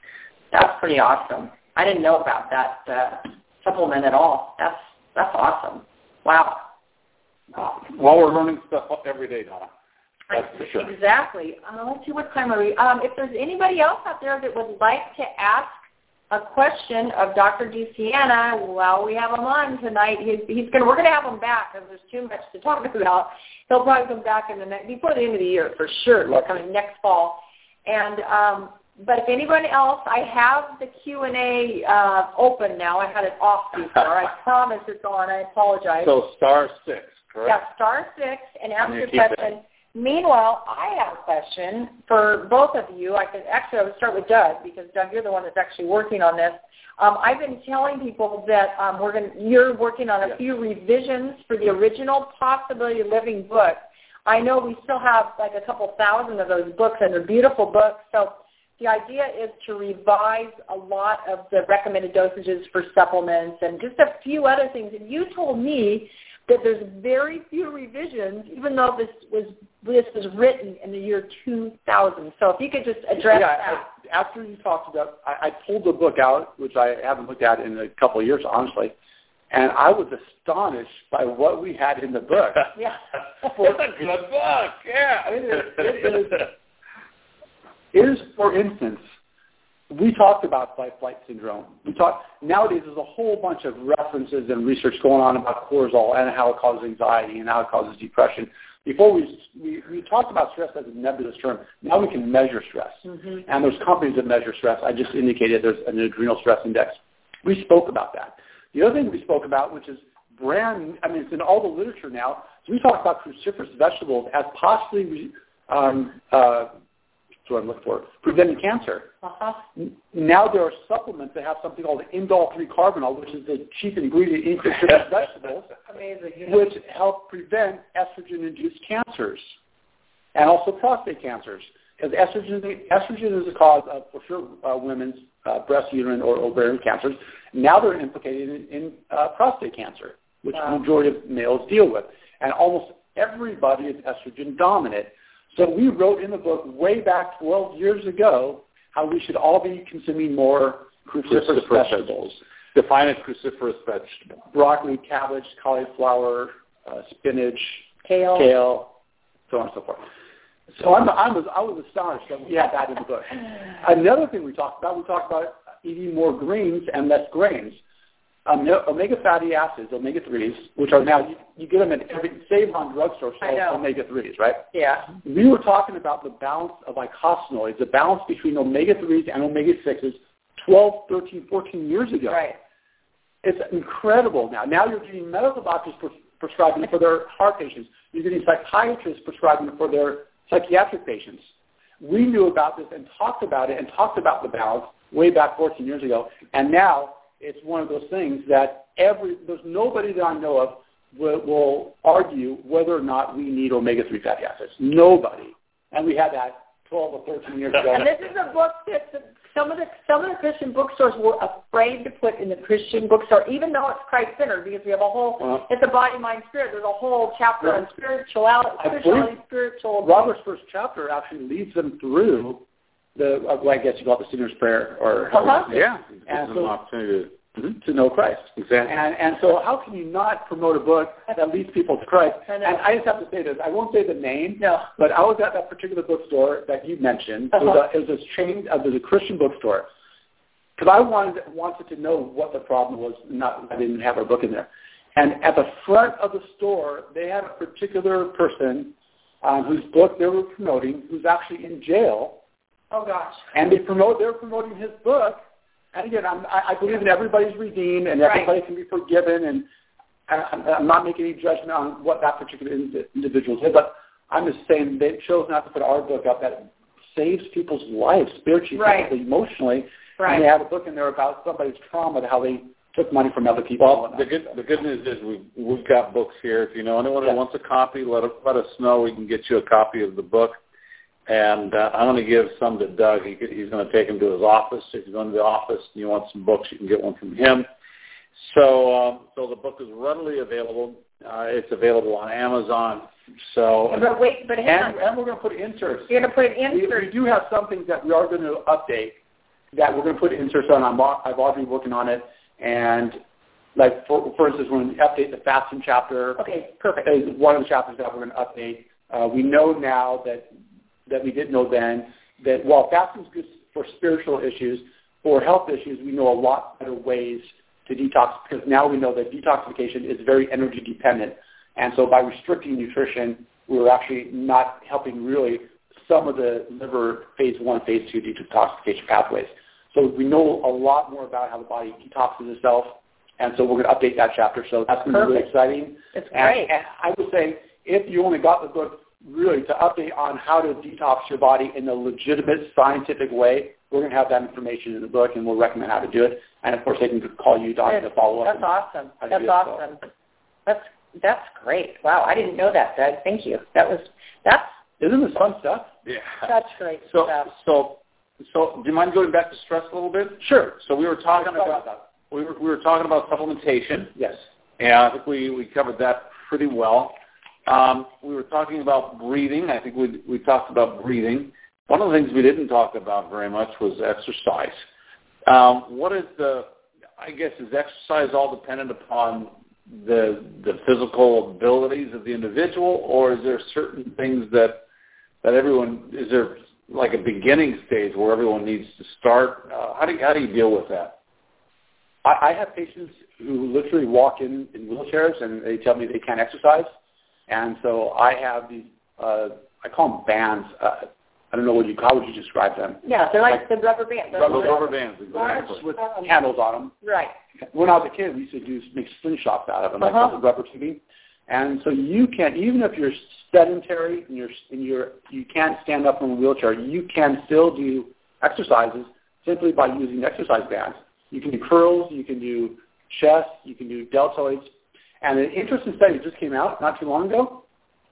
That's pretty awesome. I didn't know about that supplement at all. That's awesome. Wow. Well, we're learning stuff every day, Donna. That's for sure. Exactly. Let's see what time are we. If there's anybody else out there that would like to ask a question of Dr. DeSiena, well, we have him on tonight. We're going to have him back because there's too much to talk about. He'll probably come back before the end of the year for sure, coming next fall. And but if anyone else, I have the Q&A open now. I had it off before. I promise it's on. I apologize. So *6, correct? Yeah, *6 and ask your question. Meanwhile, I have a question for both of you. I would start with Doug because, Doug, you're the one that's actually working on this. I've been telling people that you're working on a few revisions for the original Possibility Living book. I know we still have like a couple thousand of those books, and they're beautiful books. So the idea is to revise a lot of the recommended dosages for supplements and just a few other things. And you told me that there's very few revisions, even though this was written in the year 2000. So if you could just address that. After you talked about, I pulled the book out, which I haven't looked at in a couple of years, honestly, and I was astonished by what we had in the book. Yeah. It's a good book, yeah. It is, for instance, we talked about fight-flight syndrome. Nowadays there's a whole bunch of references and research going on about cortisol and how it causes anxiety and how it causes depression. Before we talked about stress as a nebulous term. Now we can measure stress. Mm-hmm. And there's companies that measure stress. I just indicated there's an adrenal stress index. We spoke about that. The other thing we spoke about, which is it's in all the literature now, so we talked about cruciferous vegetables as possibly what I'm looking for, preventing cancer. Uh-huh. Now there are supplements that have something called indole-3-carbinol, which is the chief ingredient in cruciferous vegetables, which help prevent estrogen-induced cancers and also prostate cancers. Because estrogen is a cause of, for sure, women's breast, uterine, or ovarian cancers. Now they're implicated in prostate cancer, which the majority of males deal with. And almost everybody is estrogen dominant. So we wrote in the book way back 12 years ago how we should all be consuming more cruciferous vegetables. Define a cruciferous vegetable. Broccoli, cabbage, cauliflower, spinach, kale, so on and so forth. So I was astonished that we had that in the book. Another thing we talked about eating more greens and less grains. Omega fatty acids, omega-3s, which are now, you get them at every Save-On drugstore, omega-3s, right? Yeah. We were talking about the balance of eicosanoids, the balance between omega-3s and omega-6s 12, 13, 14 years ago. Right. It's incredible now. Now you're getting medical doctors prescribing it for their heart patients. You're getting psychiatrists prescribing it for their psychiatric patients. We knew about this and talked about it and talked about the balance way back 14 years ago, and now it's one of those things that there's nobody that I know of will argue whether or not we need omega-3 fatty acids. Nobody. And we had that 12 or 13 years ago. And this is a book that some of the Christian bookstores were afraid to put in the Christian bookstore, even though it's Christ-centered, because we have a whole, it's a body, mind, spirit. There's a whole chapter on spirituality, spiritual. Robert's first chapter actually leads them through I guess you call it the sinner's prayer, yeah, and it's an opportunity to know Christ. Exactly. And so how can you not promote a book that leads people to Christ? And I just have to say this. I won't say the name, but I was at that particular bookstore that you mentioned. It was a chain. It was a Christian bookstore. Because I wanted to know what the problem was. I didn't have our book in there. And at the front of the store, they had a particular person whose book they were promoting, who's actually in jail. Oh gosh! And they're promoting his book. And again, I believe that everybody's redeemed and everybody can be forgiven. And I'm not making any judgment on what that particular individual did, but I'm just saying they chose not to put our book up that saves people's lives spiritually, physically, emotionally. Right. And they have a book in there about somebody's trauma, how they took money from other people. Well, the good news is we've got books here. If you know anyone who wants a copy, let us know. We can get you a copy of the book. And I'm going to give some to Doug. He's going to take them to his office. If you're going to the office and you want some books, you can get one from him. So the book is readily available. It's available on Amazon. So and we're going to put inserts. You're going to put inserts. We do have some things that we are going to update. that we're going to put inserts on. I've already been working on it. And like, for instance, when we update the fasting chapter, okay, perfect. is one of the chapters that we're going to update. We know now that we didn't know then that while fasting is good for spiritual issues, for health issues, we know a lot better ways to detox, because now we know that detoxification is very energy dependent. And so by restricting nutrition, we're actually not helping really some of the liver phase 1, phase 2 detoxification pathways. So we know a lot more about how the body detoxes itself, and so we're going to update that chapter. So that's going to be really exciting. It's great. And I would say if you only got the book really to update on how to detox your body in a legitimate scientific way, we're going to have that information in the book, and we'll recommend how to do it. And, of course, they can call you, Don, to follow up. That's awesome. That's awesome. That's great. Wow, I didn't know that, Doug. Thank you. Isn't this fun stuff? Yeah. That's great stuff. So, do you mind going back to stress a little bit? Sure. So we were talking about we were talking about supplementation. Yes. And I think we covered that pretty well. We were talking about breathing. I think we talked about breathing. One of the things we didn't talk about very much was exercise. What is I guess, is exercise all dependent upon the physical abilities of the individual, or is there certain things that everyone, is there like a beginning stage where everyone needs to start? How do you deal with that? I have patients who literally walk in wheelchairs and they tell me they can't exercise. And so I have these, I call them bands. I don't know how would you describe them? Yeah, they're like the rubber bands. Rubber bands, exactly. With handles on them. Right. When I was a kid, we used to make slingshots out of them, like rubber tubing. And so you can, even if you're sedentary and you can't stand up from a wheelchair, you can still do exercises simply by using exercise bands. You can do curls, you can do chest, you can do deltoids. And an interesting study just came out not too long ago.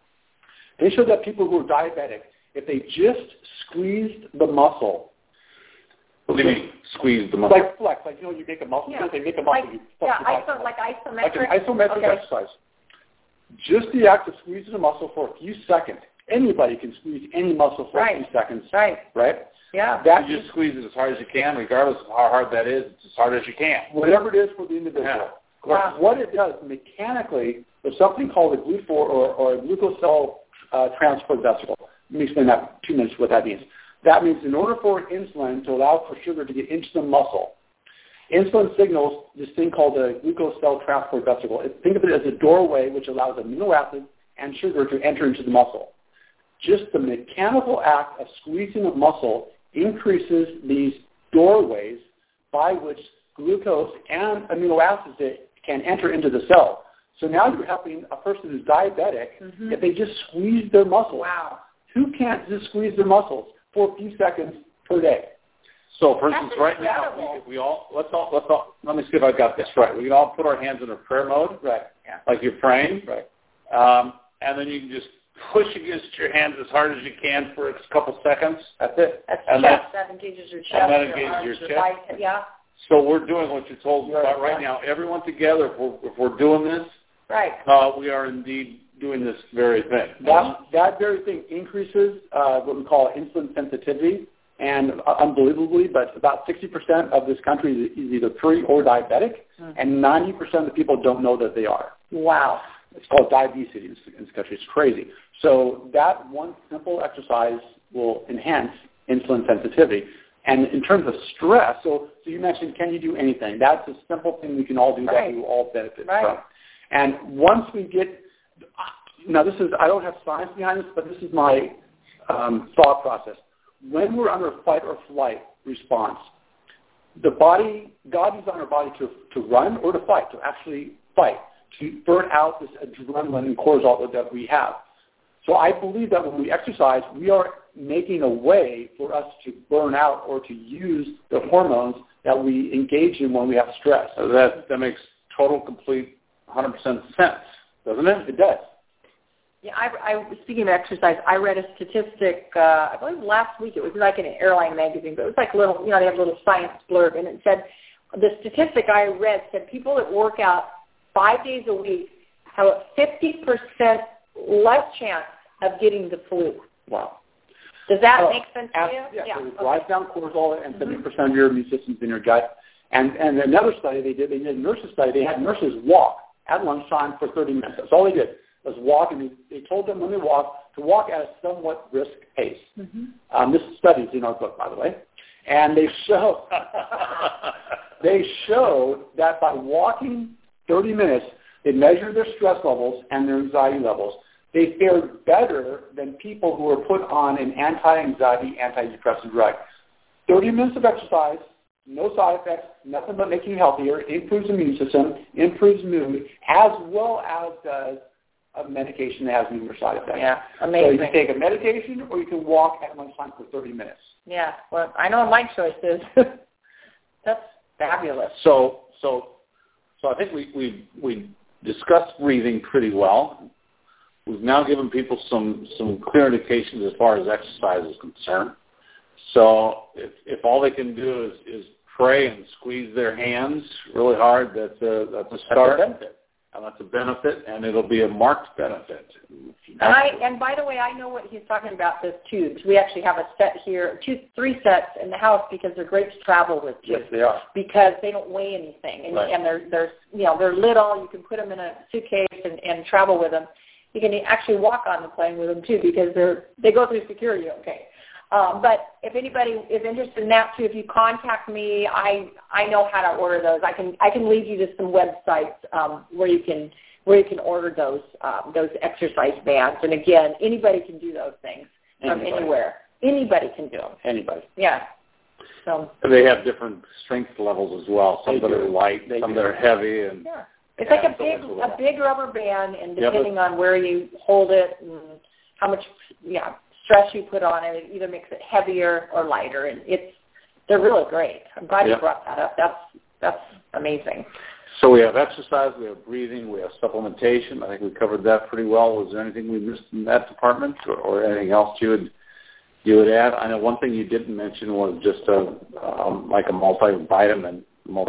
They showed that people who are diabetic, if they just squeezed the muscle. What do you mean, squeeze the muscle? Like flex, like, you make a muscle. Yeah. They make a muscle. Like isometric. Like an isometric exercise. Just the act of squeezing a muscle for a few seconds. Anybody can squeeze any muscle for a few seconds. Right. Right? Yeah. You just squeeze it as hard as you can, regardless of how hard that is. It's as hard as you can. Whatever it is for the individual. Yeah. Wow. What it does mechanically, there's something called a GLUT4 or a glucose transport vesicle. Let me explain that 2 minutes what that means. That means in order for insulin to allow for sugar to get into the muscle, insulin signals this thing called a glucose cell transport vesicle. Think of it as a doorway which allows amino acid and sugar to enter into the muscle. Just the mechanical act of squeezing a muscle increases these doorways by which glucose and amino acids can enter into the cell. So now you're helping a person who's diabetic if they just squeeze their muscles. Wow. Who can't just squeeze their muscles for a few seconds per day? So, for instance, right now, we all let me see if I've got this right. We can all put our hands in a prayer mode, right? Yeah. Like you're praying, right? And then you can just push against your hands as hard as you can for a couple seconds. That's it. That engages your chest. And that engages your chest. Yeah. So we're doing what you told me about right now. Everyone together, if we're doing this, right? We are indeed doing this very thing. That very thing increases what we call insulin sensitivity, and unbelievably, but about 60% of this country is either pre or diabetic, and 90% of the people don't know that they are. Wow. It's called diabetes in this country. It's crazy. So that one simple exercise will enhance insulin sensitivity. And in terms of stress, so you mentioned, can you do anything? That's a simple thing we can all do that we will all benefit from. And once we get, now this is, I don't have science behind this, but this is my thought process. When we're under a fight or flight response, the body, God designed our body to run or to fight, to actually fight, to burn out this adrenaline and cortisol that we have. So I believe that when we exercise, we are making a way for us to burn out or to use the hormones that we engage in when we have stress. So that makes total, complete, 100% sense, doesn't it? It does. Yeah, speaking of exercise, I read a statistic, I believe last week. It was like in an airline magazine, but it was like little, they have a little science blurb, and it said, the statistic I read said people that work out 5 days a week have a 50% less chance of getting the flu. Wow. Does that make sense to you? Yeah. So it drives down cortisol, and 70% of your immune system's in your gut. And another study they did a nurses study. They had nurses walk at lunchtime for 30 minutes. That's all they did was walk, and they told them when they walk to walk at a somewhat brisk pace. Mm-hmm. This study's in our book, by the way. And they showed that by walking 30 minutes, they measured their stress levels and their anxiety levels. They fared better than people who were put on an anti-anxiety, antidepressant drug. 30 minutes of exercise, no side effects, nothing but making you healthier, improves immune system, improves mood, as well as does a medication that has numerous side effects. Yeah, amazing. So you can take a medication or you can walk at lunchtime for 30 minutes. Yeah, well, I know my choice is. That's fabulous. So I think we discussed breathing pretty well. We've now given people some clear indications as far as exercise is concerned. So if all they can do is pray and squeeze their hands really hard, that's a start. And that's a benefit, and it'll be a marked benefit. And by the way, I know what he's talking about, those tubes. We actually have a set here, 3 sets in the house because they're great to travel with too. Yes, they are. Because they don't weigh anything, and, right. and they're little. You can put them in a suitcase and travel with them. You can actually walk on the plane with them too because they go through security okay. But if anybody is interested in that too, if you contact me, I know how to order those. I can lead you to some websites where you can order those exercise bands. And again, anybody can do those things from anywhere. Anybody can do them. Anybody. Yeah. So they have different strength levels as well. Some that are light, some that are heavy, and yeah. It's like a big rubber band, and depending on where you hold it and how much stress you put on it, it either makes it heavier or lighter, and they're really great. I'm glad you brought that up. That's amazing. So we have exercise, we have breathing, we have supplementation. I think we covered that pretty well. Was there anything we missed in that department, or anything else you would add? I know one thing you didn't mention was just like a multivitamin,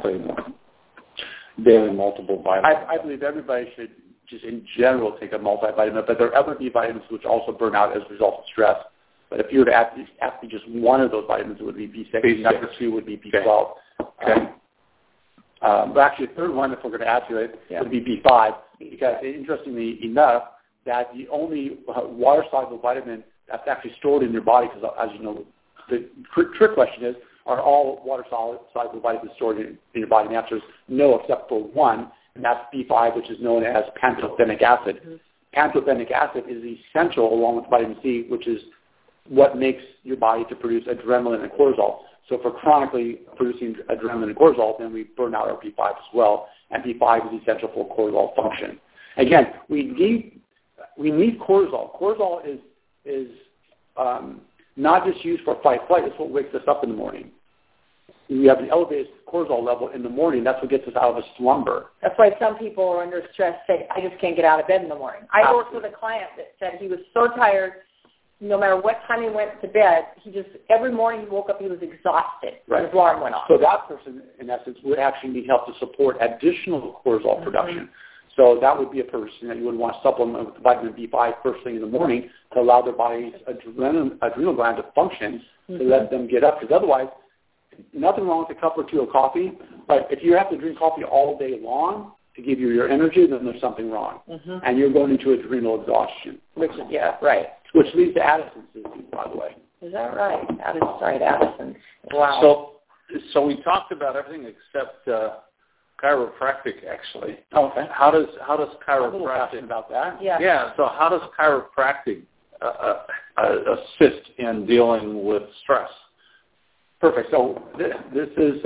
daily multiple vitamins. I believe everybody should just in general take a multivitamin, but there are other B vitamins which also burn out as a result of stress. But if you were to ask me just one of those vitamins, it would be B6. Number 2 would be B12. Okay. But actually, the third one, if we're going to add to it, would be B5, because interestingly enough, that's the only water-soluble vitamin that's actually stored in your body, because as you know, the trick question is, are all water-soluble vitamins stored in your body? And the answer is no, except for one, and that's B5, which is known as pantothenic acid. Mm-hmm. Pantothenic acid is essential, along with vitamin C, which is what makes your body to produce adrenaline and cortisol. So if we're chronically producing adrenaline and cortisol, then we burn out our B5 as well, and B5 is essential for cortisol function. Again, we need cortisol. Cortisol is not just used for fight-flight. It's what wakes us up in the morning. We have an elevated cortisol level in the morning. That's what gets us out of a slumber. That's why some people are under stress say, I just can't get out of bed in the morning. I worked with a client that said he was so tired, no matter what time he went to bed, every morning he woke up, he was exhausted. Right. His alarm went off. So that person, in essence, would actually need help to support additional cortisol production. So that would be a person that you would want to supplement with vitamin B5 first thing in the morning to allow their body's adrenal gland to function to let them get up. Because otherwise, nothing wrong with a cup or two of coffee, but if you have to drink coffee all day long to give you your energy, then there's something wrong. Mm-hmm. And you're going into adrenal exhaustion. Which leads to Addison's disease, by the way. Is that right? Addison's. Wow. So we talked about everything except chiropractic, actually. Okay. How does chiropractic about that? Yeah. So how does chiropractic assist in dealing with stress? Perfect. So this is.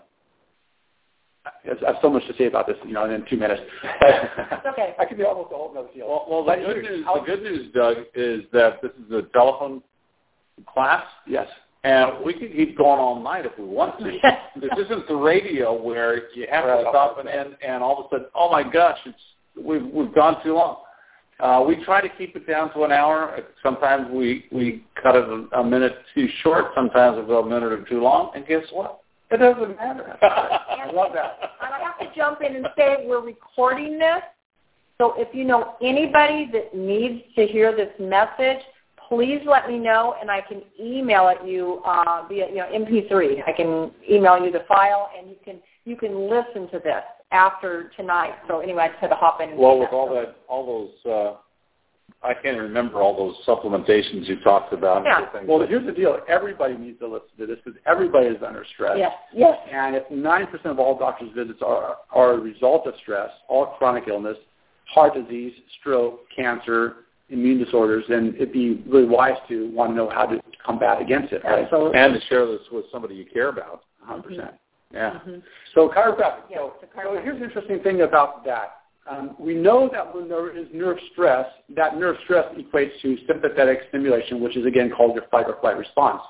I have so much to say about this, in 2 minutes. It's okay. I could be almost a whole other field. Well, the good news, Doug, is that this is a telephone class. Yes. And we could keep going all night if we want to. This isn't the radio where you have to stop and end, and all of a sudden, oh my gosh, we've gone too long. We try to keep it down to an hour. Sometimes we cut it a minute too short. Sometimes we go a minute or too long. And guess what? It doesn't matter. I love that. And I have to jump in and say we're recording this. So if you know anybody that needs to hear this message, please let me know, and I can email it you via MP3. I can email you the file, and you can listen to this after tonight. So anyway, I just had to hop in. Well, with all those, I can't remember all those supplementations you talked about. Yeah. Well, here's the deal. Everybody needs to listen to this because everybody is under stress. Yes. Yes. And if 90% of all doctors' visits are a result of stress, all chronic illness, heart disease, stroke, cancer, immune disorders, then it'd be really wise to want to know how to combat against it. Right? Absolutely. And to share this with somebody you care about. 100%. Mm-hmm. Yeah. Mm-hmm. So chiropractic. Yeah, So here's the interesting thing about that. We know that when there is nerve stress, that nerve stress equates to sympathetic stimulation, which is, again, called your fight or flight response.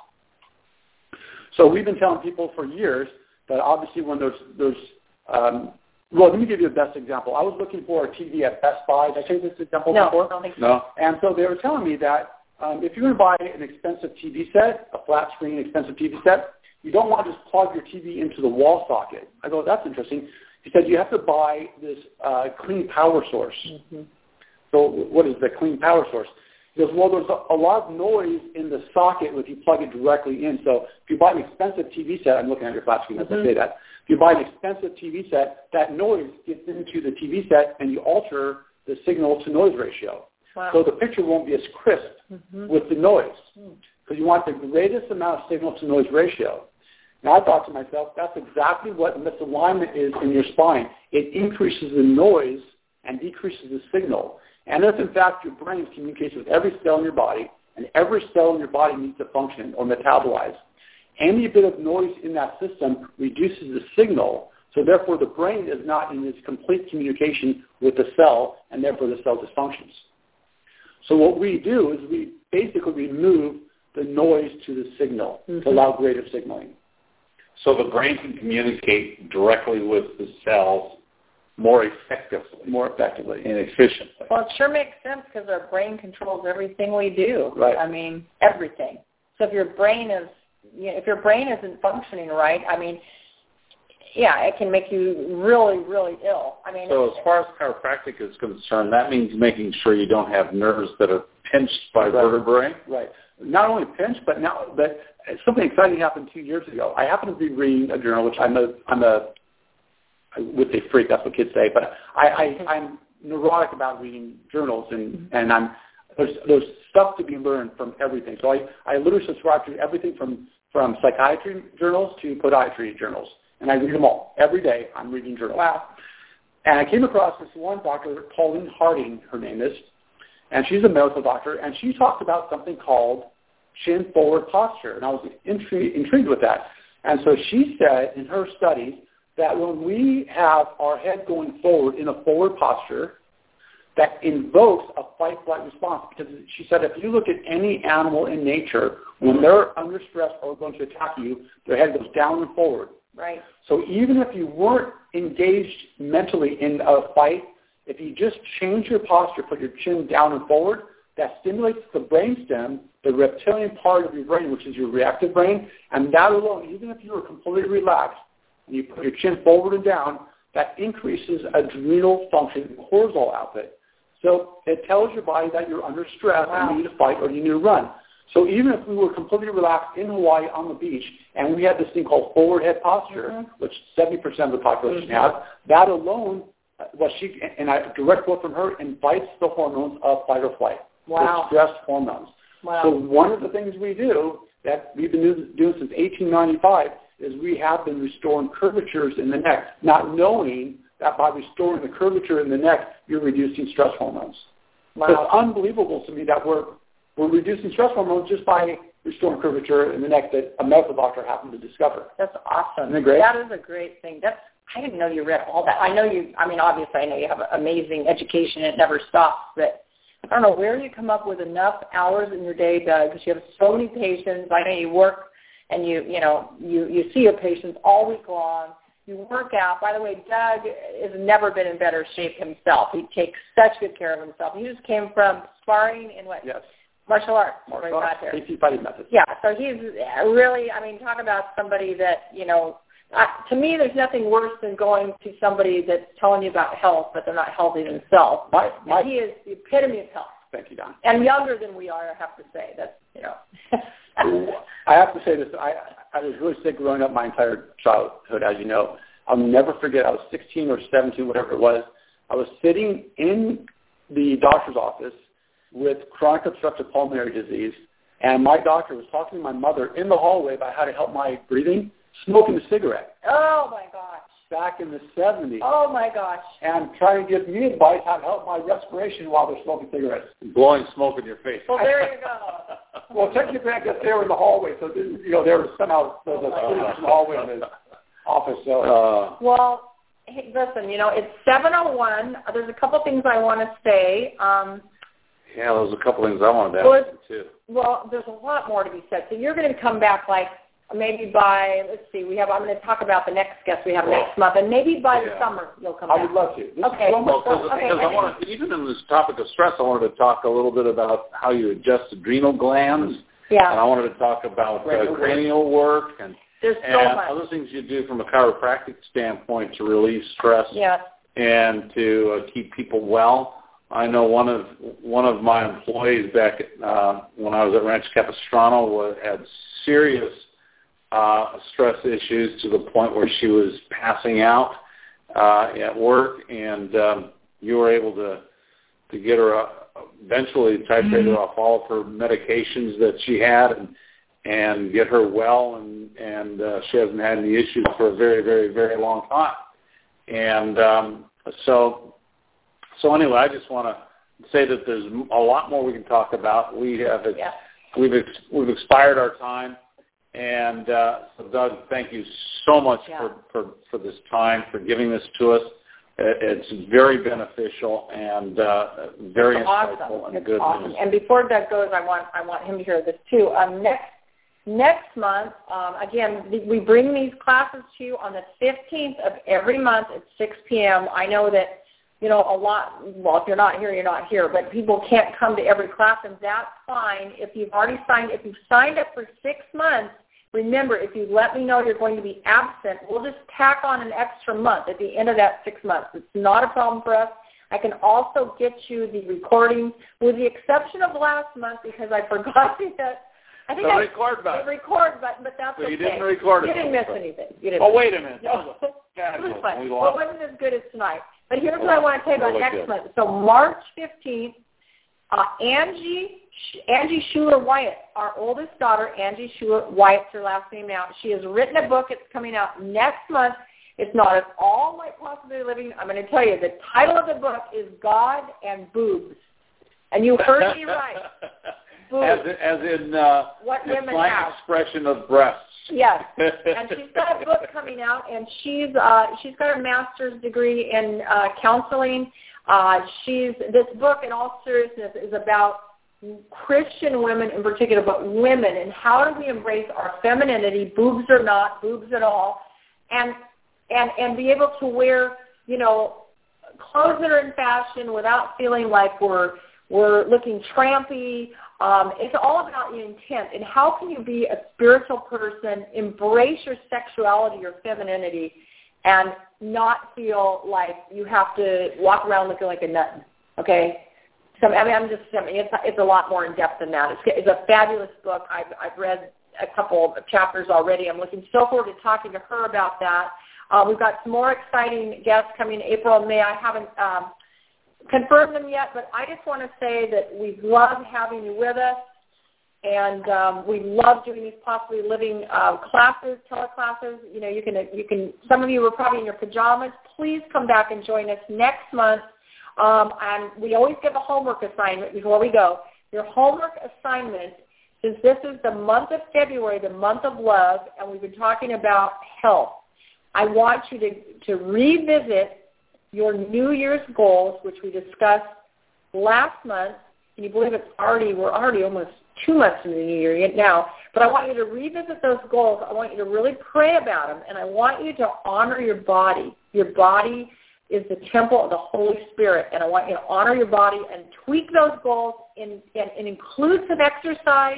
So we've been telling people for years that obviously when there's well, let me give you the best example. I was looking for a TV at Best Buy. Did I take this example before? No, I don't think so. No. And so they were telling me that if you're going to buy an expensive TV set, a flat screen expensive TV set, you don't want to just plug your TV into the wall socket. I go, that's interesting. He said you have to buy this clean power source. Mm-hmm. So what is the clean power source? He goes, well, there's a lot of noise in the socket if you plug it directly in. So if you buy an expensive TV set, I'm looking at your flat screen as I say that. If you buy an expensive TV set, that noise gets into the TV set and you alter the signal to noise ratio. Wow. So the picture won't be as crisp with the noise because you want the greatest amount of signal to noise ratio. Now I thought to myself, that's exactly what misalignment is in your spine. It increases the noise and decreases the signal. And if, in fact, your brain communicates with every cell in your body, and every cell in your body needs to function or metabolize, any bit of noise in that system reduces the signal, so therefore the brain is not in its complete communication with the cell, and therefore the cell dysfunctions. So what we do is we basically remove the noise to the signal to allow greater signaling. So the brain can communicate directly with the cells more effectively and efficiently. Well, it sure makes sense because our brain controls everything we do. Right. I mean, everything. So if your brain isn't functioning right, I mean, yeah, it can make you really, really ill. I mean, so as far as chiropractic is concerned, that means making sure you don't have nerves that are pinched by vertebrae. Right. Not only pinched, but something exciting happened 2 years ago. I happened to be reading a journal, which I'm a would say freak, that's what kids say, but I'm neurotic about reading journals, and there's stuff to be learned from everything. So I literally subscribe to everything from psychiatry journals to podiatry journals, and I read them all. Every day I'm reading journals. Wow. And I came across this one doctor, Pauline Harding, her name is, and she's a medical doctor, and she talked about something called chin forward posture, and I was intrigued with that. And so she said in her studies that when we have our head going forward in a forward posture, that invokes a fight-flight response. Because she said if you look at any animal in nature, when they're under stress or going to attack you, their head goes down and forward. Right. So even if you weren't engaged mentally in a fight, if you just change your posture, put your chin down and forward, that stimulates the brainstem, the reptilian part of your brain, which is your reactive brain, and that alone, even if you were completely relaxed, and you put your chin forward and down, that increases adrenal function, cortisol output. So it tells your body that you're under stress and you need to fight or you need to run. So even if we were completely relaxed in Hawaii on the beach and we had this thing called forward head posture, which 70% of the population have, that alone, and a direct quote from her, invites the hormones of fight or flight, the stress hormones. Wow. So one of the things we do that we've been doing since 1895 is we have been restoring curvatures in the neck, not knowing that by restoring the curvature in the neck, you're reducing stress hormones. Wow. So it's unbelievable to me that we're reducing stress hormones just by restoring curvature in the neck that a medical doctor happened to discover. That's awesome. Isn't it great? That is a great thing. I didn't know you read all that. Obviously I know you have amazing education. It never stops, but I don't know where you come up with enough hours in your day, Doug, because you have so many patients. I know you work and you see your patients all week long. You work out. By the way, Doug has never been in better shape himself. He takes such good care of himself. He just came from sparring in what? Yes. Martial arts. KC fighting methods. Yeah, so he's really, talk about somebody that, to me there's nothing worse than going to somebody that's telling you about health, but they're not healthy themselves. He is the epitome of health. Thank you, Don. And younger than we are, I have to say. That's, I have to say this. I was really sick growing up my entire childhood, as you know. I'll never forget. I was 16 or 17, whatever it was. I was sitting in the doctor's office with chronic obstructive pulmonary disease, and my doctor was talking to my mother in the hallway about how to help my breathing, smoking a cigarette. Oh, my gosh. Back in the 70s. Oh, my gosh. And trying to give me advice how to help my respiration while they're smoking cigarettes. Blowing smoke in your face. Well, there you go. Well, technically, I guess they were in the hallway, so they were somehow the hallway in the office. So. Well, hey, listen, it's 7:01. There's a couple things I want to say. Yeah, there's a couple things I wanted to ask you, too. Well, there's a lot more to be said. So you're going to come back maybe by, let's see, I'm going to talk about the next guest we have next month, and maybe by the summer you'll come back. I would love to. Okay. Because I wanted, even in this topic of stress, I wanted to talk a little bit about how you adjust adrenal glands. Yeah. And I wanted to talk about cranial work and other things you do from a chiropractic standpoint to relieve stress and to keep people well. I know one of my employees back when I was at Rancho Capistrano had serious stress issues to the point where she was passing out at work, and you were able to get her eventually titrate her off all of her medications that she had and get her well, and she hasn't had any issues for a very, very, very long time. And so anyway, I just want to say that there's a lot more we can talk about. We've expired our time. And so Doug, thank you so much for this time, for giving this to us. It's very beneficial and very insightful and good news. And before Doug goes, I want him to hear this too. Next month, again, we bring these classes to you on the 15th of every month at 6 p.m. I know that a lot, well, if you're not here, you're not here, but people can't come to every class, and that's fine. If you've signed up for 6 months, remember, if you let me know you're going to be absent, we'll just tack on an extra month at the end of that 6 months. It's not a problem for us. I can also get you the recordings, with the exception of last month, because I forgot that. I think the record button. The record button, but that's so okay. You didn't record it. You didn't miss anything. Wait a minute. No. It was fun. Well, it wasn't as good as tonight. But here's what I want to tell you about next month. So March 15th, Angie Schuler-Wyatt, our oldest daughter, Angie Schuler-Wyatt's her last name now. She has written a book. It's coming out next month. It's not at all like Possibility Living. I'm going to tell you, the title of the book is God and Boobs. And you heard me right. Boobs. As in what the women slang have. Expression of breasts. Yes, and she's got a book coming out, and she's got a master's degree in counseling. This book, in all seriousness, is about Christian women in particular, but women, and how do we embrace our femininity, boobs or not, boobs at all, and be able to wear, clothes that are in fashion without feeling like we're looking trampy. It's all about your intent, and how can you be a spiritual person, embrace your sexuality, your femininity, and not feel like you have to walk around looking like a nut, okay? So, it's a lot more in depth than that. It's a fabulous book. I've read a couple of chapters already. I'm looking so forward to talking to her about that. We've got some more exciting guests coming in April and May. I haven't confirmed them yet, but I just want to say that we love having you with us, and we love doing these Possibly Living classes, teleclasses. You can. Some of you are probably in your pajamas. Please come back and join us next month. And we always give a homework assignment before we go. Your homework assignment, since this is the month of February, the month of love, and we've been talking about health, I want you to revisit your New Year's goals, which we discussed last month. Can you believe we're already almost 2 months into the new year now, but I want you to revisit those goals. I want you to really pray about them, and I want you to honor your body. Your body is the temple of the Holy Spirit, and I want you to honor your body and tweak those goals and include some exercise.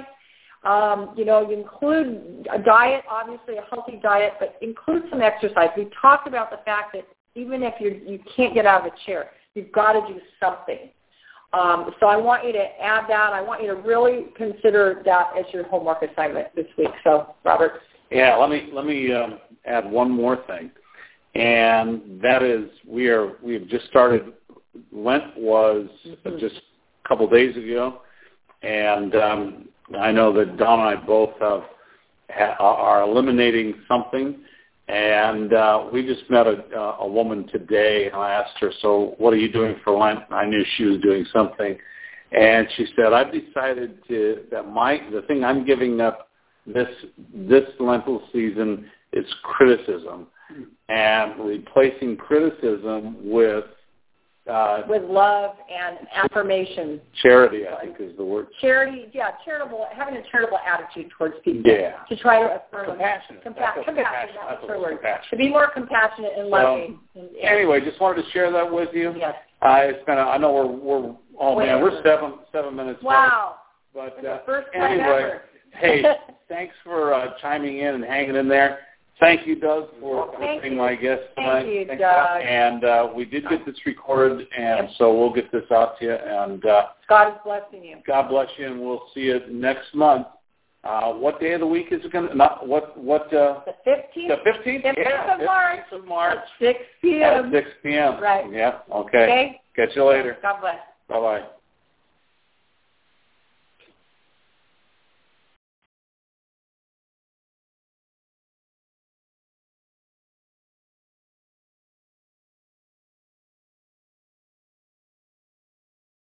You include a diet, obviously a healthy diet, but include some exercise. We talked about the fact that even if you can't get out of a chair, you've got to do something. So I want you to add that. I want you to really consider that as your homework assignment this week. So, Robert. Yeah, let me add one more thing, and that is we've just started. Lent was just a couple days ago, and I know that Don and I both are eliminating something. And we just met a woman today, and I asked her, so what are you doing for Lent? I knew she was doing something. And she said, I've decided that the thing I'm giving up this Lenten season is criticism, and replacing criticism with love and affirmation. Charity, I think is the word. Charity, charitable, having a charitable attitude towards people. Yeah. To try to affirm. Compassionate. Compassionate. That's her word. To be more compassionate and loving. Anyway, just wanted to share that with you. Yes. It's been. I know we're 7 minutes. Wow. But first time anyway, ever. Hey, thanks for chiming in and hanging in there. Thank you, Doug, for being my guest tonight. Thank you, Doug. And we did get this recorded, and so we'll get this out to you. And God is blessing you. God bless you, and we'll see you next month. What day of the week is it going to? The 15th. The 15th. 15th of March. 15th of March. At 6 p.m. At 6 p.m. Right. Yeah. Okay. Okay. Catch you later. God bless. Bye-bye.